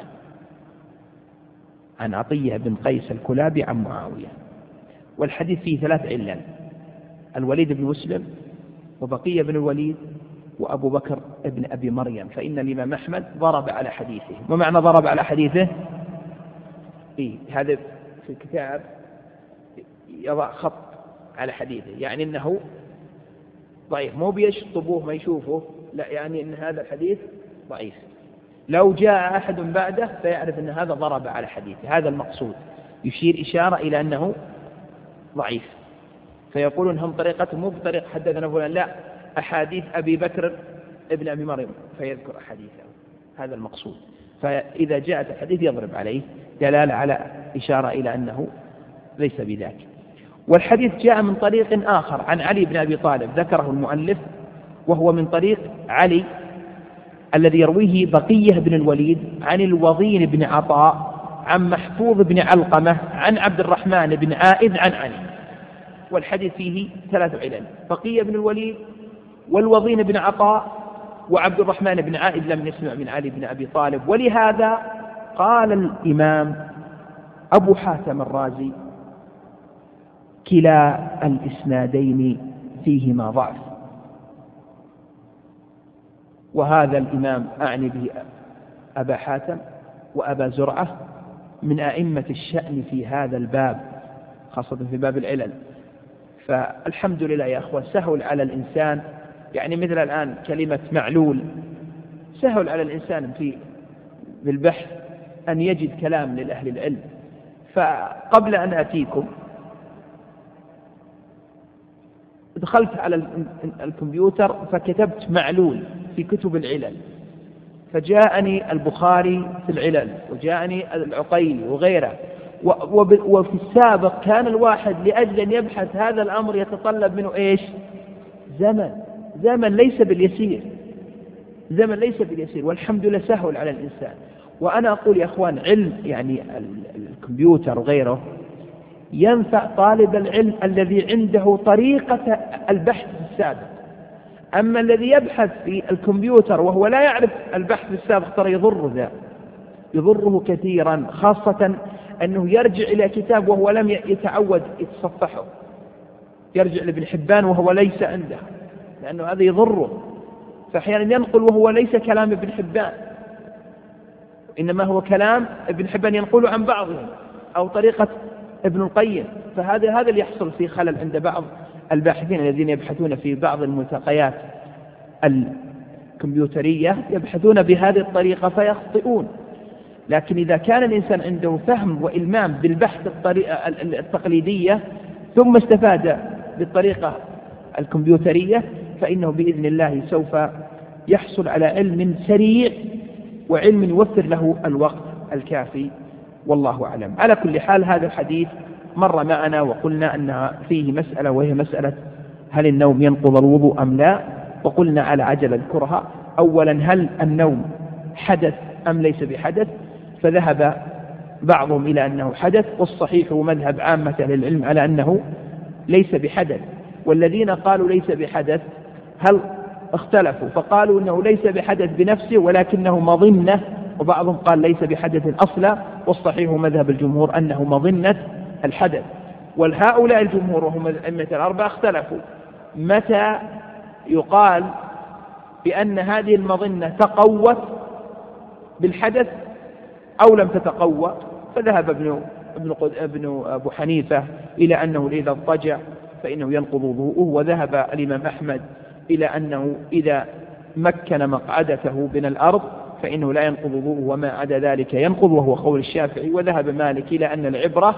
عن عطية بن قيس الكلابي عن معاوية. والحديث فيه ثلاث علل: الوليد بن مسلم وبقية بن الوليد وأبو بكر بن أبي مريم. فإن الإمام أحمد ضرب على حديثه. ومعنى ضرب على حديثه إيه؟ هذا في الكتاب يضع خط على حديثه، يعني أنه ضعيف، مو بيشطبوه ما يشوفه، لا، يعني أن هذا الحديث ضعيف. لو جاء أحد بعده فيعرف أن هذا ضرب على حديثه، هذا المقصود، يشير إشارة إلى أنه ضعيف. فيقولون هم طريقتهم مو بطريقة حدثنا فلان، لا، أحاديث أبي بكر ابن أبي مريم فيذكر أحاديثه، هذا المقصود. فإذا جاءت الحديث يضرب عليه دلالة على إشارة إلى أنه ليس بذاك. والحديث جاء من طريق آخر عن علي بن أبي طالب ذكره المؤلف، وهو من طريق علي الذي يرويه بقية بن الوليد عن الوضين بن عطاء عن محفوظ بن علقمة عن عبد الرحمن بن عائذ عن علي. والحديث فيه ثلاث علل: بقية بن الوليد والوضين بن عطاء وعبد الرحمن بن عائذ لم يسمع من علي بن أبي طالب. ولهذا قال الإمام أبو حاتم الرازي: كلا الإسنادين فيهما ضعف. وهذا الإمام أعني به أبا حاتم وأبا زرعة من أئمة الشأن في هذا الباب، خاصة في باب العلل. فالحمد لله يا أخوة، سهل على الإنسان، يعني مثل الآن كلمة معلول، سهل على الإنسان في بالبحث أن يجد كلام للأهل العلم. فقبل أن أتيكم دخلت على الكمبيوتر فكتبت معلول في كتب العلل، فجاءني البخاري في العلل، وجاءني العقيلي وغيره، وفي السابق كان الواحد لأجل أن يبحث هذا الأمر يتطلب منه إيش؟ زمن زمن ليس باليسير زمن ليس باليسير والحمد لله سهل على الإنسان. وأنا أقول يا أخوان علم يعني الكمبيوتر وغيره ينفع طالب العلم الذي عنده طريقة البحث السابق. أما الذي يبحث في الكمبيوتر وهو لا يعرف البحث السابق ترى يضره ذا يضره كثيرا، خاصة أنه يرجع إلى كتاب وهو لم يتعود يتصفحه، يرجع لابن حبان وهو ليس عنده، لأنه هذا يضره. فأحيانا ينقل وهو ليس كلام ابن حبان، إنما هو كلام ابن حبان ينقل عن بعضهم أو طريقة ابن القيم. فهذا هذا اللي يحصل فيه خلل عند بعض الباحثين الذين يبحثون في بعض الملتقيات الكمبيوترية، يبحثون بهذه الطريقة فيخطئون. لكن إذا كان الإنسان عنده فهم وإلمام بالبحث التقليدية ثم استفاد بالطريقة الكمبيوترية فإنه بإذن الله سوف يحصل على علم سريع وعلم يوفر له الوقت الكافي، والله أعلم. على كل حال هذا الحديث مر معنا وقلنا أن فيه مسألة، وهي مسألة هل النوم ينقض الوضوء أم لا؟ وقلنا على عجل الكرهة. أولا هل النوم حدث أم ليس بحدث؟ فذهب بعضهم إلى أنه حدث، والصحيح مذهب عامة للعلم على أنه ليس بحدث. والذين قالوا ليس بحدث هل اختلفوا فقالوا أنه ليس بحدث بنفسه ولكنه مظنة، وبعضهم قال ليس بحدث أصلا، والصحيح مذهب الجمهور أنه مظنة الحدث. والهؤلاء الجمهور وهم الأئمة الأربعة اختلفوا متى يقال بأن هذه المظنة تقوت بالحدث أو لم تتقوى. فذهب ابن ابن ابن أبو حنيفة إلى أنه إذا اضطجع فإنه ينقض وضوءه، وذهب الإمام أحمد إلى أنه إذا مكن مقعدته من الأرض فإنه لا ينقض وضوءه، وما عدا ذلك ينقض، وهو قول الشافعي. وذهب مالك إلى أن العبرة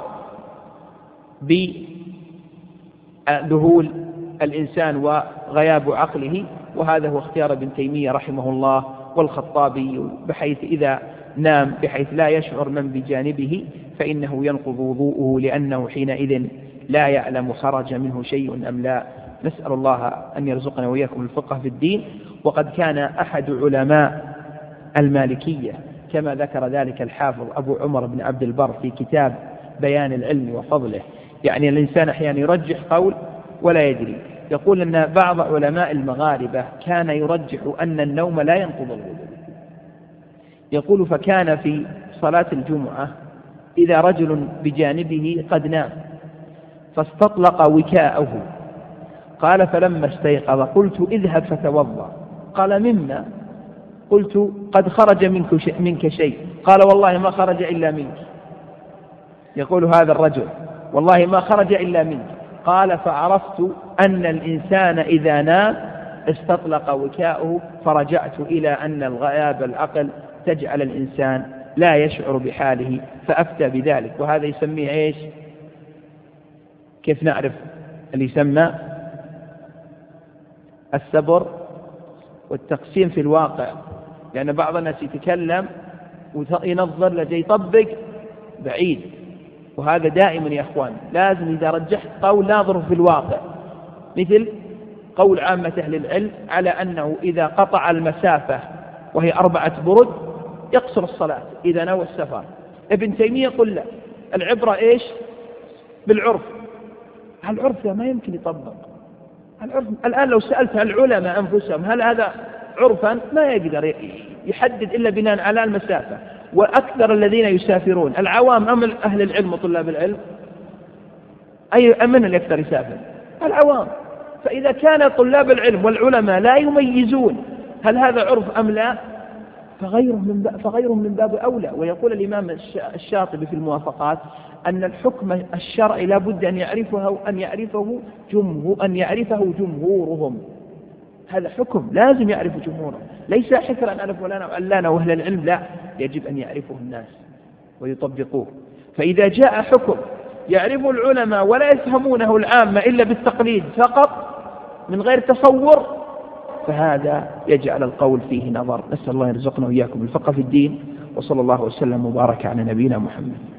بذهول الإنسان وغياب عقله، وهذا هو اختيار ابن تيمية رحمه الله والخطابي، بحيث إذا نام بحيث لا يشعر من بجانبه فإنه ينقض وضوءه، لأنه حينئذ لا يعلم خرج منه شيء أم لا. نسأل الله أن يرزقنا وإياكم الفقه في الدين. وقد كان أحد علماء المالكية كما ذكر ذلك الحافظ أبو عمر بن عبد البر في كتاب بيان العلم وفضله، يعني الإنسان أحيانا يرجح قول ولا يدري. يقول أن بعض علماء المغاربة كان يرجح أن النوم لا ينقض الوضوء. يقول فكان في صلاة الجمعة إذا رجل بجانبه قد نام فاستطلق وكاءه، قال فلما استيقظ قلت اذهب فتوضأ، قال مما؟ قلت قد خرج منك, منك شيء، قال والله ما خرج إلا منك. يقول هذا الرجل والله ما خرج إلا منك. قال فعرفت أن الإنسان إذا نام استطلق وكاءه، فرجعت إلى أن الغياب العقل تجعل الإنسان لا يشعر بحاله، فأفتى بذلك. وهذا يسميه إيش؟ كيف نعرف اللي يسمى السبر والتقسيم في الواقع؟ لأن بعض الناس يتكلم وينظر لجي يطبق بعيد، وهذا دائما يا أخوان لازم إذا رجحت قول ناظره في الواقع، مثل قول عامة أهل العلم على أنه إذا قطع المسافة وهي أربعة برد يقصر الصلاة إذا نوى السفر. ابن تيمية يقول لا، العبرة إيش؟ بالعرف. العرف ما يمكن يطبق. العرف الآن لو سألت العلماء أنفسهم هل هذا عرفا، ما يقدر يحدد إلا بناء على المسافة. وأكثر الذين يسافرون العوام أم أهل العلم وطلاب العلم؟ أي أمن اللي يقدر يسافر؟ العوام. فإذا كان طلاب العلم والعلماء لا يميزون هل هذا عرف أم لا، فغيرهم من باب, فغيرهم من باب أولى. ويقول الإمام الشاطبي في الموافقات أن الحكم الشرعي لا بد أن يعرفه أن يعرفه جمهور أن يعرفه جمهورهم. هذا حكم لازم يعرفه جمهورهم، ليس حكرا أن أعرف ولا أعلانا وأهل العلم، لا، يجب أن يعرفه الناس ويطبقوه. فإذا جاء حكم يعرفه العلماء ولا يفهمونه العامة إلا بالتقليد فقط من غير تصور، فهذا يجعل القول فيه نظر. نسأل الله يرزقنا وإياكم الفقه في الدين، وصلى الله وسلم وبارك على نبينا محمد.